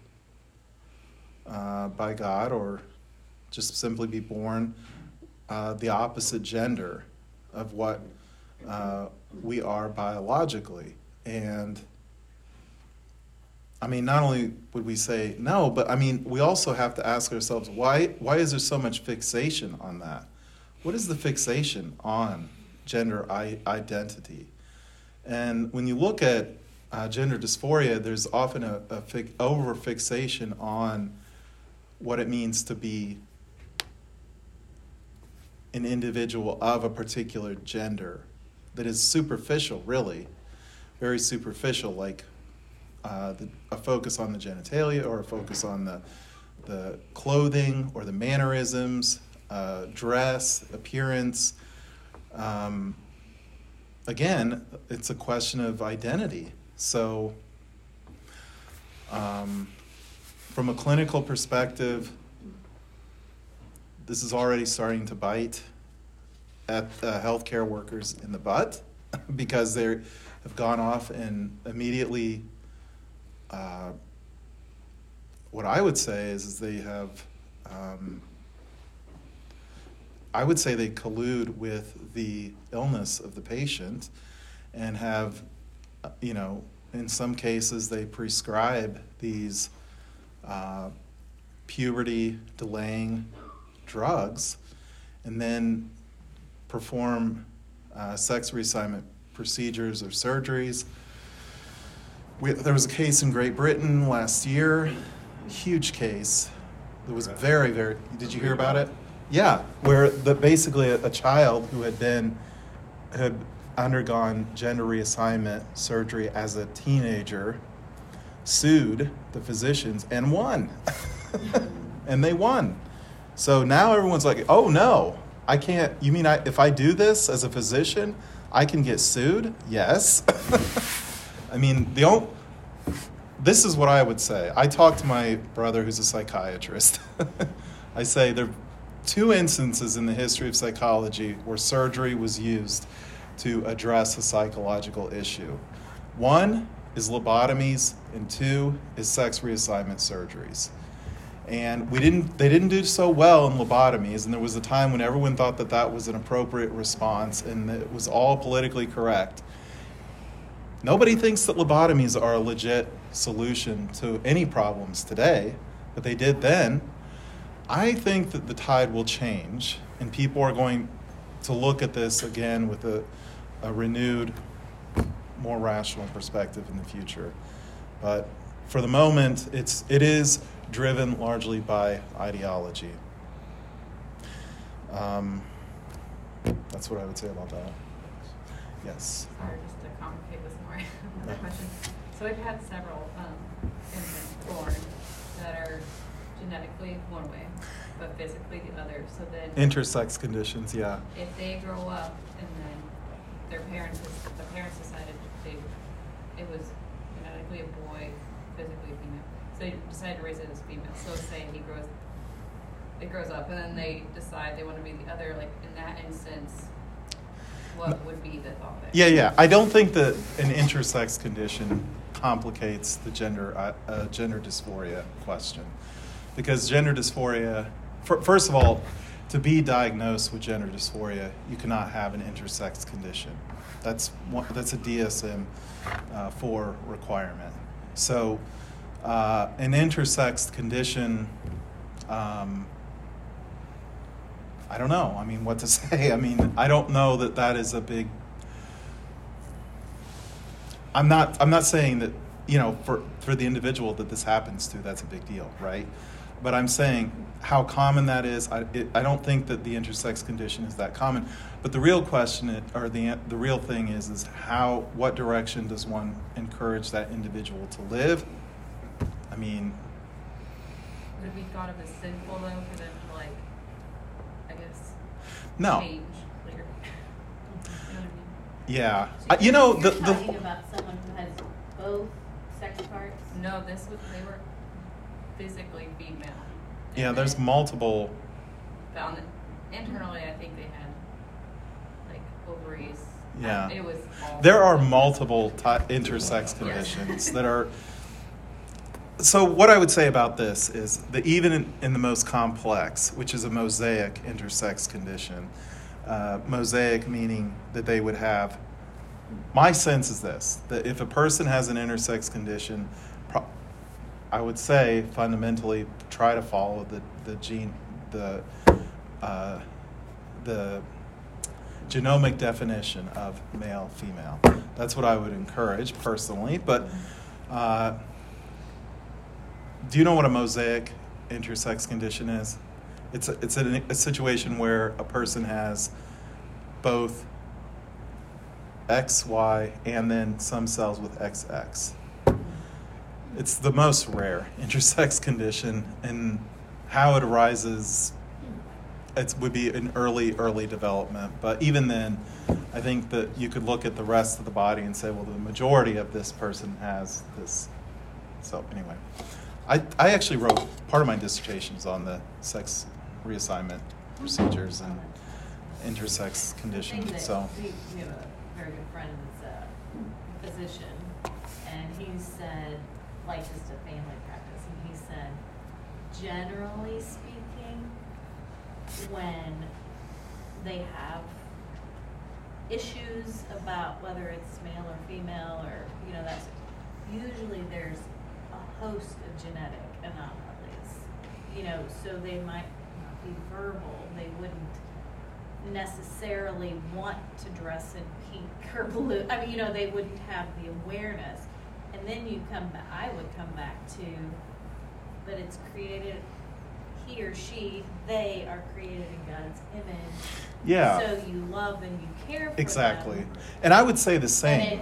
by God, or just simply be born the opposite gender of what we are biologically. And not only would we say no, but we also have to ask ourselves, why is there so much fixation on that? What is the fixation on gender identity? And when you look at gender dysphoria, there's often a over-fixation on what it means to be an individual of a particular gender that is superficial, really, very superficial, like a focus on the genitalia, or a focus on the clothing or the mannerisms, dress, appearance. Again, it's a question of identity. So from a clinical perspective, this is already starting to bite at healthcare workers in the butt because they have gone off and immediately, what I would say is they have, I would say they collude with the illness of the patient and have, in some cases they prescribe these puberty delaying drugs and then perform sex reassignment procedures or surgeries. There was a case in Great Britain last year, a huge case. It was very, very, did you hear about it? Yeah, where basically a child who had undergone gender reassignment surgery as a teenager sued the physicians and won. And they won. So now everyone's like, oh no, I can't, you mean if I do this as a physician, I can get sued? Yes. This is what I would say. I talked to my brother who's a psychiatrist. I say there are 2 instances in the history of psychology where surgery was used to address a psychological issue. 1 is lobotomies, and 2 is sex reassignment surgeries. And they didn't do so well in lobotomies, and there was a time when everyone thought that was an appropriate response and that it was all politically correct. Nobody thinks that lobotomies are a legit solution to any problems today, but they did then. I think that the tide will change, and people are going to look at this again with a renewed, more rational perspective in the future. But for the moment, it is driven largely by ideology. That's what I would say about that. Yes. Sorry, just to complicate this more. Another question. So I've had several infants born that are genetically one way, but physically the other. So then Intersex conditions, yeah. if they grow up and then the parents decided it was genetically a boy, physically a female. So they decided to raise it as female. So say it grows up and then they decide they want to be the other, like in that instance, what would be the thought there? Yeah. I don't think that an intersex condition complicates the gender dysphoria question. Because gender dysphoria, first of all, to be diagnosed with gender dysphoria, you cannot have an intersex condition. That's a DSM-4 requirement. So an intersex condition, I don't know. I mean, what to say? I mean, I don't know that is a big. I'm not saying that, you know, for the individual that this happens to, that's a big deal, right? But I'm saying how common that is. I don't think that the intersex condition is that common. But the real question, the real thing is what direction does one encourage that individual to live? I mean, Would it be thought of as sinful though for them to, like, I guess, no. change later? You know what I mean? Yeah. So You know, you're talking about someone who has both sex parts? No, they were physically female. yeah, And there's then multiple. internally, I think they had like ovaries. Yeah. It was all. There are multiple intersex conditions that are. So what I would say about this is that even in the most complex, which is a mosaic intersex condition, mosaic meaning that they would have, my sense is this, that if a person has an intersex condition, I would say fundamentally try to follow the genomic definition of male, female. That's what I would encourage personally, but do you know what a mosaic intersex condition is? It's a situation where a person has both X, Y, and then some cells with XX. It's the most rare intersex condition, and how it arises, it would be an early development. But even then, I think that you could look at the rest of the body and say, well, the majority of this person has this. So anyway, I actually wrote part of my dissertation is on the sex reassignment procedures and intersex conditions. So We have a very good friend that's a physician, and he said, like just a family practice, and he said, generally speaking, when they have issues about whether it's male or female or, you know, that's usually there's a host of genetic anomalies, you know, so they might not be verbal, they wouldn't necessarily want to dress in pink or blue. I mean, you know, they wouldn't have the awareness. And then you come back, I would come back to, but it's created, he or she, they are created in God's image. yeah, So you love and you care for exactly. them. And I would say the same. And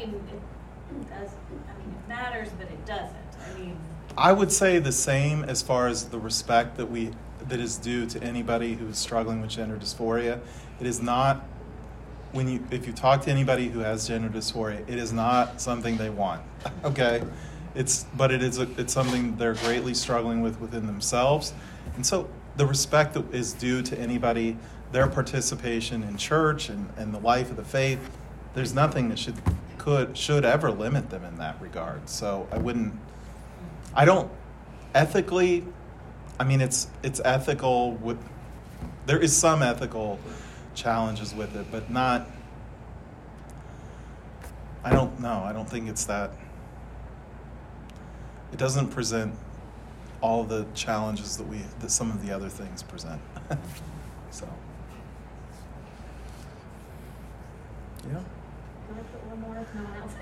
it matters, but it doesn't. I mean, I would say the same as far as the respect that is due to anybody who's struggling with gender dysphoria. It is not if you talk to anybody who has gender dysphoria, it is not something they want. Okay, it's something they're greatly struggling with within themselves, and so the respect that is due to anybody, their participation in church and the life of the faith. There's nothing that should ever limit them in that regard. So I don't ethically. I mean, it's ethical. There is some ethical challenges with it, but not. I don't know. I don't think it's that. It doesn't present all the challenges that some of the other things present. So. Yeah. Can I put one more if no one else?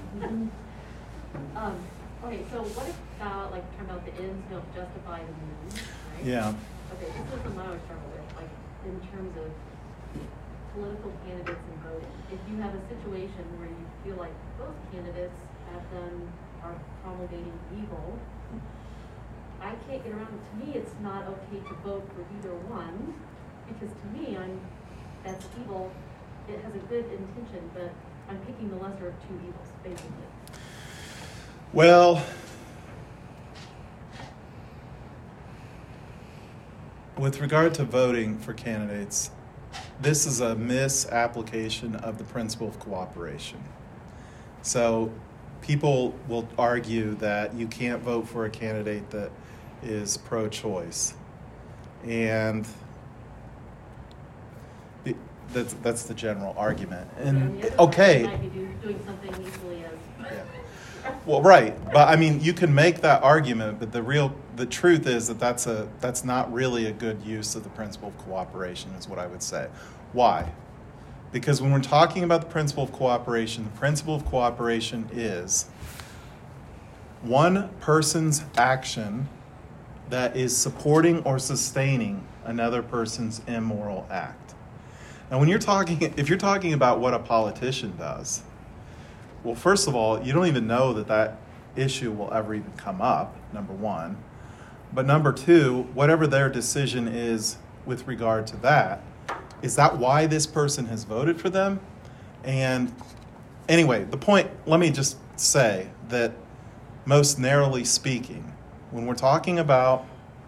Okay, so what about, like, talking about the ends don't justify the means, right? Yeah. Okay, this is what I would struggle with, like, in terms of political candidates and voting. If you have a situation where you feel like both candidates are promulgating evil, I can't get around it. To me, it's not okay to vote for either one, because to me, that's evil. It has a good intention, but I'm picking the lesser of two evils, basically. Well, with regard to voting for candidates, this is a misapplication of the principle of cooperation. So people will argue that you can't vote for a candidate that is pro-choice. And That's the general argument. And And the other okay, side might be doing something equally as. well, right, but I mean, you can make that argument, but the truth is that that's not really a good use of the principle of cooperation, is what I would say. Why? Because when we're talking about the principle of cooperation, the principle of cooperation is one person's action that is supporting or sustaining another person's immoral act. Now, if you're talking about what a politician does, well, first of all, you don't even know that issue will ever even come up, number one. But number two, whatever their decision is with regard to that, is that why this person has voted for them? And anyway, the point, let me just say that most narrowly speaking, when we're talking about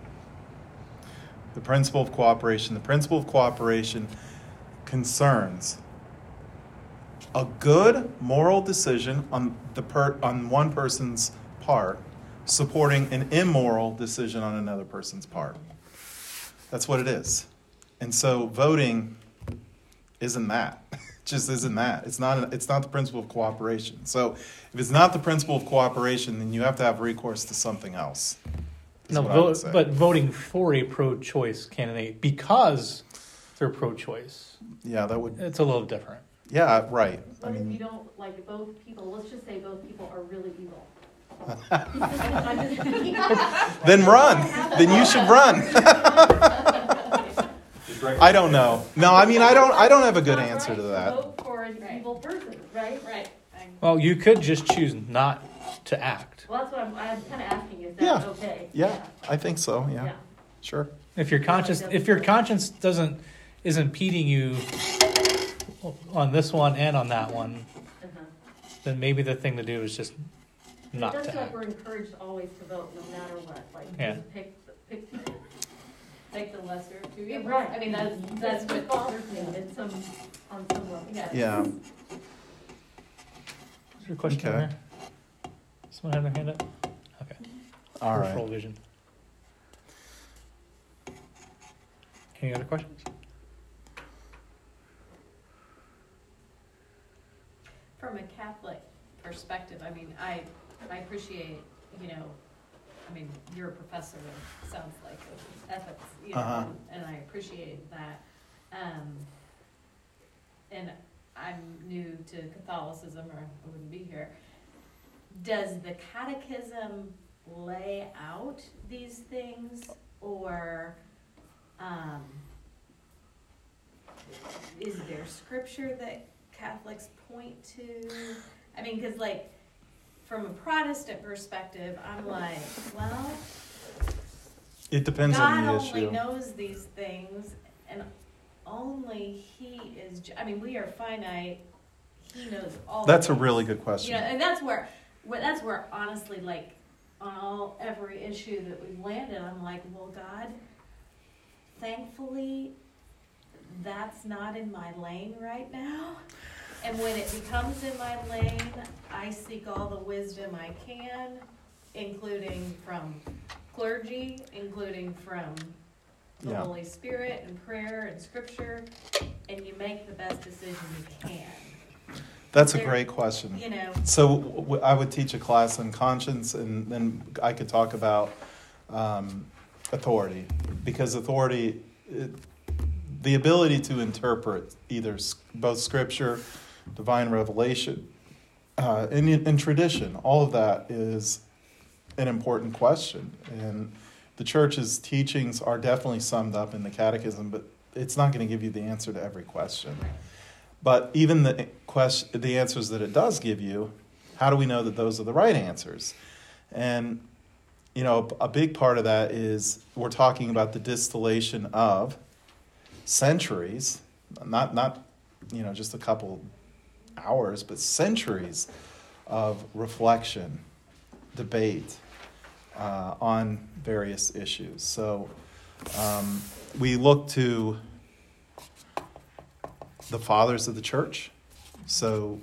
the principle of cooperation concerns a good moral decision on one person's part supporting an immoral decision on another person's part. That's what it is. And so voting isn't that. It just isn't that. It's not the principle of cooperation. So if it's not the principle of cooperation, then you have to have recourse to something else. No, but voting for a pro-choice candidate because they're pro-choice, yeah, that would. it's a little different. Yeah, right. What if you don't, like, both people, let's just say both people are really evil. Then run. Then you should run. I don't know. No, I mean I don't have a good answer to that. Vote for an evil person, right? Right. Well, you could just choose not to act. Well, that's what I'm kind of asking, is that Yeah. okay? Yeah, I think so. Yeah, Yeah. sure. If your conscience isn't impeding you on this one and on that one, Uh-huh. then maybe the thing to do is just not It does to feel like act. we're encouraged always to vote, no matter what, like, Yeah. just pick. Take the lesser of two evils. Right. I mean, that's what what, bothers me, on some level. Yeah. Is there a question Okay. over here? Someone had their hand up? Okay. All Peripheral right. vision. Any other questions? from a Catholic perspective, I mean, I appreciate, I mean, you're a professor, of sounds like, of ethics, Uh-huh. and I appreciate that. And I'm new to Catholicism, or I wouldn't be here. Does the Catechism lay out these things, or is there scripture that Catholics point to? I mean, because like, from a Protestant perspective, I'm like, well, It depends God on the only issue. knows these things, and only He is. I mean, we are finite. He knows all. That's a things. really good question. And that's where honestly, like, on every issue that we've landed, I'm like, well, God, thankfully, that's not in my lane right now. And when it becomes in my lane, I seek all the wisdom I can, including from clergy, including from the Yeah. Holy Spirit and prayer and scripture, and you make the best decision you can. That's a There- great question. So, I would teach a class on conscience, and then I could talk about authority, because authority, the ability to interpret both scripture, divine revelation, and tradition, all of that is an important question. And the church's teachings are definitely summed up in the catechism, but it's not going to give you the answer to every question. But even the answers that it does give you, how do we know that those are the right answers? And, a big part of that is we're talking about the distillation of centuries, not just a couple hours, but centuries of reflection, debate on various issues. So we look to the fathers of the church. So,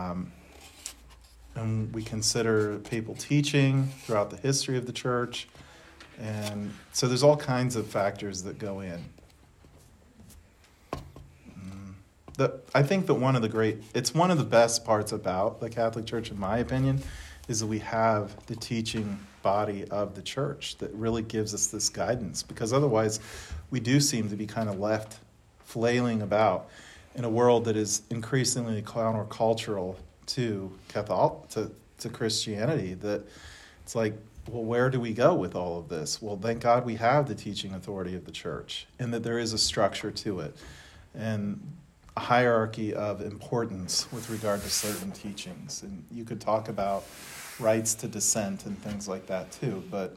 and we consider papal teaching throughout the history of the church. And so there's all kinds of factors that go in. I think that it's one of the best parts about the Catholic Church, in my opinion, is that we have the teaching body of the church that really gives us this guidance, because otherwise we do seem to be kind of left flailing about in a world that is increasingly countercultural to Christianity, that it's like, well, where do we go with all of this? Well, thank God we have the teaching authority of the church, and that there is a structure to it and a hierarchy of importance with regard to certain teachings. And you could talk about rights to dissent and things like that too, but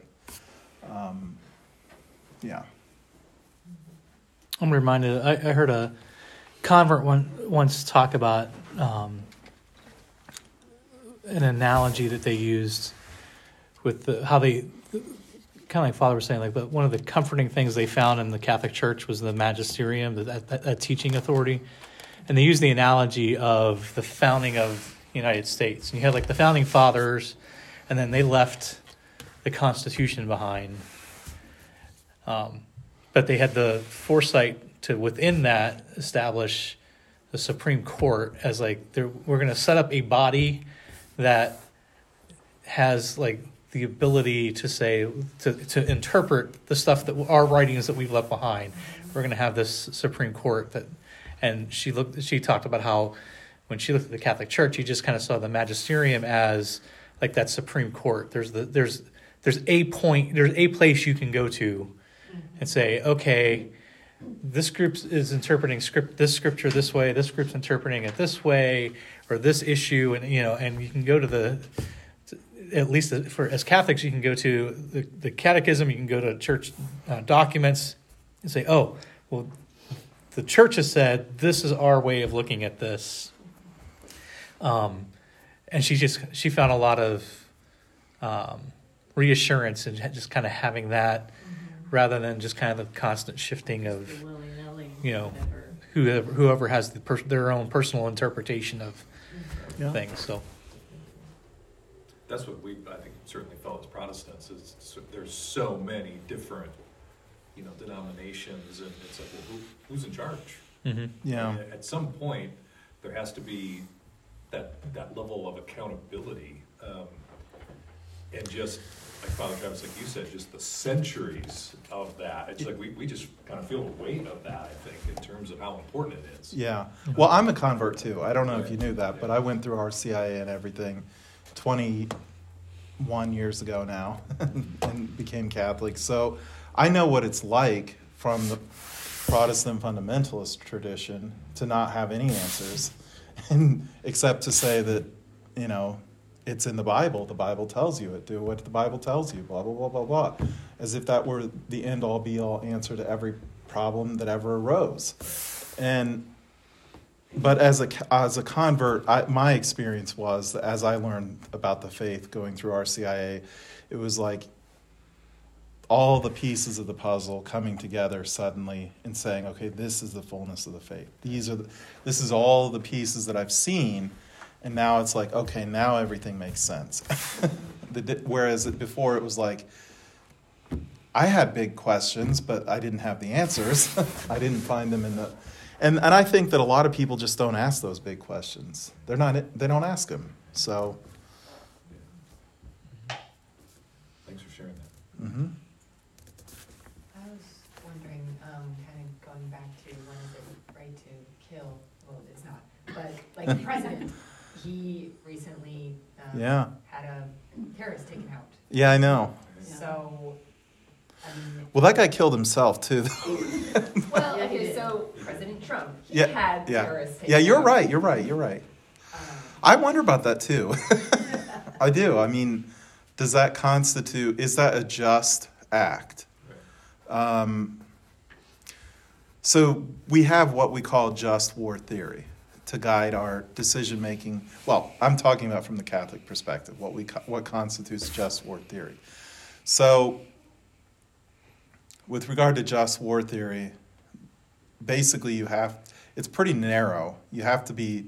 yeah. I'm reminded, I heard a convert once talk about an analogy that they used with how they, kind of like Father was saying, like, but one of the comforting things they found in the Catholic Church was the magisterium, that teaching authority. And they used the analogy of the founding of the United States. And you had like the founding fathers, and then they left the Constitution behind. But they had the foresight to, within that, establish the Supreme Court as like, we're going to set up a body that has like the ability to say, to interpret the stuff that our writings that we've left behind. We're going to have this Supreme Court that, and she talked about how when she looked at the Catholic Church, she just kind of saw the magisterium as like that Supreme Court. There's a place you can go to and say, okay, this group is interpreting this scripture this way, this group's interpreting it this way, or this issue, and and you can go to at least as Catholics, you can go to the catechism, you can go to church documents and say, oh, well, the church has said this is our way of looking at this. And she found a lot of reassurance in just kind of having that, rather than just kind of the constant shifting of, whoever has their own personal interpretation of things. So that's what I think certainly felt as Protestants, is there's so many different denominations, and it's like, well, who's in charge? Mm-hmm. Yeah. And at some point there has to be that level of accountability, and just like Father Travis, like you said, just the centuries of that. It's like we just kind of feel the weight of that, I think, in terms of how important it is. Yeah. Well, I'm a convert too. I don't know if you knew that, but I went through RCIA and everything 21 years ago now and became Catholic. So I know what it's like from the Protestant fundamentalist tradition to not have any answers, and except to say that, it's in the Bible. The Bible tells you it. Do what the Bible tells you, blah, blah, blah, blah, blah. As if that were the end-all, be-all answer to every problem that ever arose. But as a convert, my experience was that as I learned about the faith going through RCIA, it was like all the pieces of the puzzle coming together suddenly and saying, okay, this is the fullness of the faith. This is all the pieces that I've seen. And now it's like, okay, now everything makes sense. Whereas before it was like, I had big questions, but I didn't have the answers. I didn't find them in the... And I think that a lot of people just don't ask those big questions. They don't ask them. So... Thanks for sharing that. Mm-hmm. I was wondering, kind of going back to when is it right to kill? Well, it's not. But like the president... He recently had a terrorist taken out. Yeah, I know. So, well, that guy killed himself, too. Well, okay, so President Trump, he had terrorists taken out. Yeah, you're right. I wonder about that, too. I do. I mean, does that constitute, is that a just act? So we have what we call just war theory to guide our decision-making. Well, I'm talking about from the Catholic perspective, what constitutes just war theory. So with regard to just war theory, basically it's pretty narrow. You have to be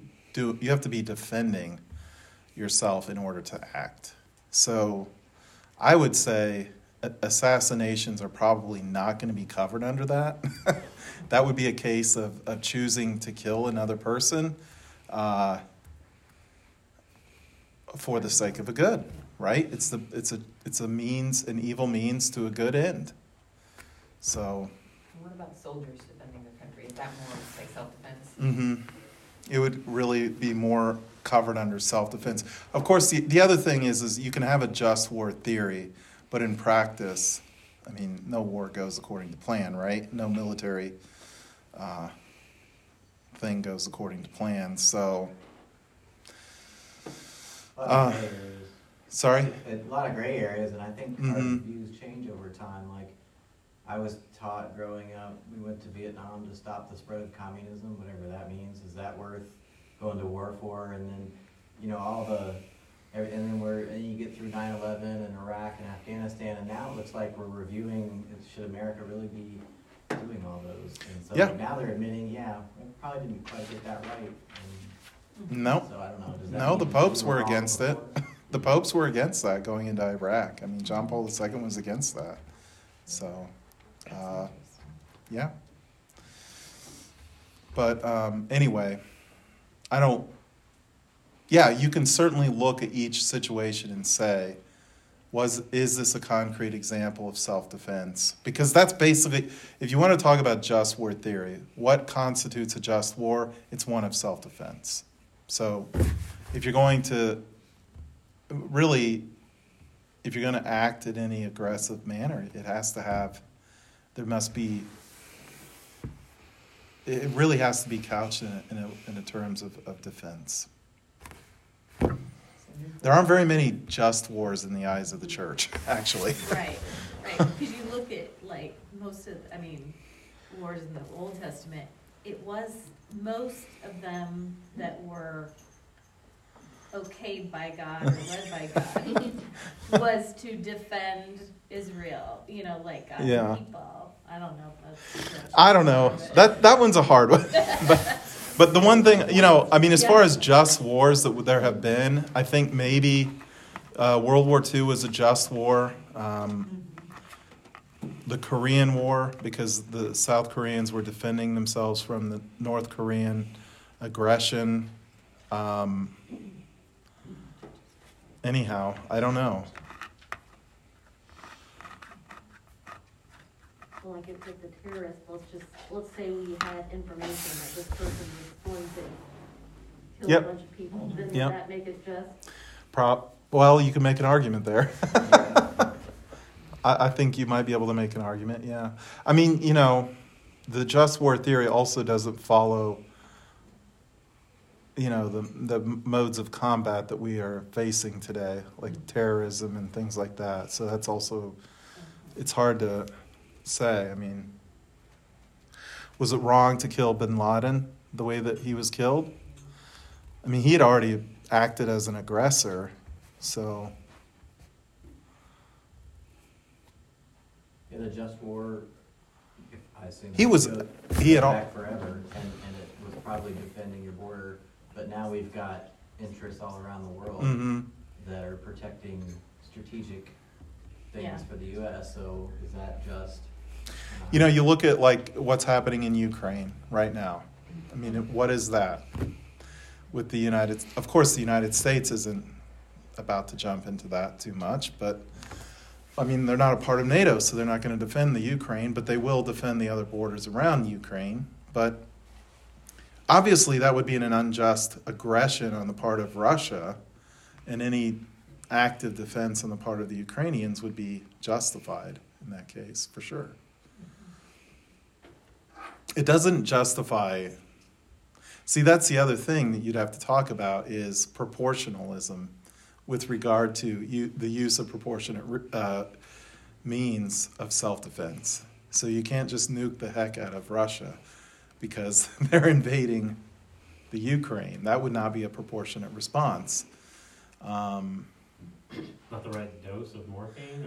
defending yourself in order to act. So I would say assassinations are probably not going to be covered under that. That would be a case of choosing to kill another person for the sake of a good, right? It's a means, an evil means to a good end. So. What about soldiers defending their country? Is that more like self-defense? Mm-hmm. It would really be more covered under self-defense. Of course, the other thing is you can have a just war theory, but in practice, I mean, no war goes according to plan, right? No military thing goes according to plan. So, sorry? A lot of gray areas, and I think our views change over time. Like, I was taught growing up, we went to Vietnam to stop the spread of communism, whatever that means. Is that worth going to war for? And then, you know, and then you get through 9/11 and Iraq and Afghanistan, and now it looks like we're reviewing, should America really be doing all those? And so now they're admitting, we probably didn't quite get that right. And no. So I don't know. Does that No, mean the popes we were were wrong against it. before? The popes were against that going into Iraq. I mean, John Paul II was against that. So, yeah. But anyway, you can certainly look at each situation and say, is this a concrete example of self-defense? Because that's basically, if you want to talk about just war theory, what constitutes a just war? It's one of self-defense. So if you're going to act in any aggressive manner, it really has to be couched in terms of defense. There aren't very many just wars in the eyes of the church, actually. Right. Because you look at, like, wars in the Old Testament, it was most of them that were okayed by God or led by God was to defend Israel, like God's people. I don't know if that's... I don't know. That one's a hard one. But the one thing, as far as just wars that there have been, I think maybe World War II was a just war. The Korean War, because the South Koreans were defending themselves from the North Korean aggression. Anyhow, I don't know. Well, like it's like the terrorists, let's say we had information that this person was going to kill a bunch of people, then would that make it just? Well, you can make an argument there. I think you might be able to make an argument, yeah. I mean, the just war theory also doesn't follow, the modes of combat that we are facing today, like terrorism and things like that. So that's also, it's hard to say. I mean, was it wrong to kill bin Laden the way that he was killed? I mean, he had already acted as an aggressor, so... In a just war, I assume he had back forever, and it was probably defending your border. But now we've got interests all around the world that are protecting strategic things for the U.S. So is that just? You look at like what's happening in Ukraine right now. I mean, what is that? With the of course, the United States isn't about to jump into that too much, but. I mean, they're not a part of NATO, so they're not going to defend the Ukraine, but they will defend the other borders around Ukraine. But obviously that would be an unjust aggression on the part of Russia, and any active defense on the part of the Ukrainians would be justified in that case, for sure. It doesn't justify... See, that's the other thing that you'd have to talk about is proportionalism with regard to the use of proportionate means of self-defense. So you can't just nuke the heck out of Russia because they're invading the Ukraine. That would not be a proportionate response. Not the right dose of morphine?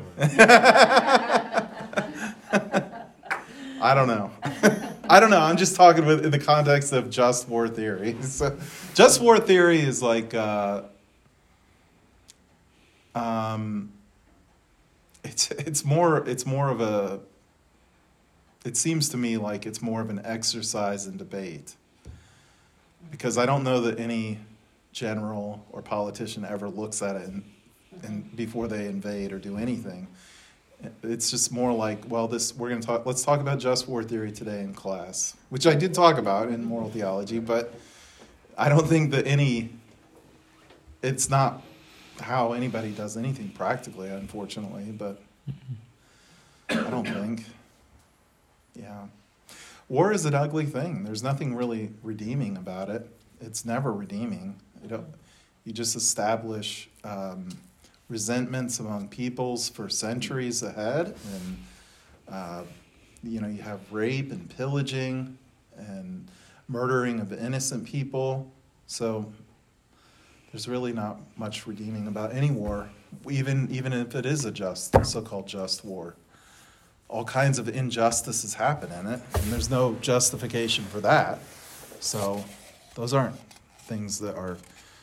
I don't know. I'm just talking in the context of just war theory. So, just war theory is like... it's more of a, it seems to me like it's more of an exercise in debate, because I don't know that any general or politician ever looks at it and before they invade or do anything. It's just more like, well, let's talk about just war theory today in class, which I did talk about in moral theology, but I don't think that it's not how anybody does anything practically, unfortunately, but I don't think. Yeah. War is an ugly thing. There's nothing really redeeming about it. It's never redeeming. You just establish resentments among peoples for centuries ahead, and you have rape and pillaging and murdering of innocent people. So there's really not much redeeming about any war, even if it is a so-called just war. All kinds of injustices happen in it, and there's no justification for that. So those aren't things that are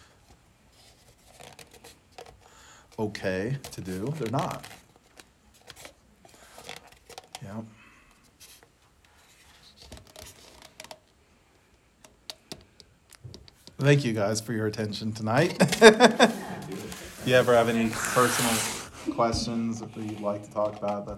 okay to do. They're not. Yeah. Thank you guys for your attention tonight. Do you ever have any personal questions that you'd like to talk about?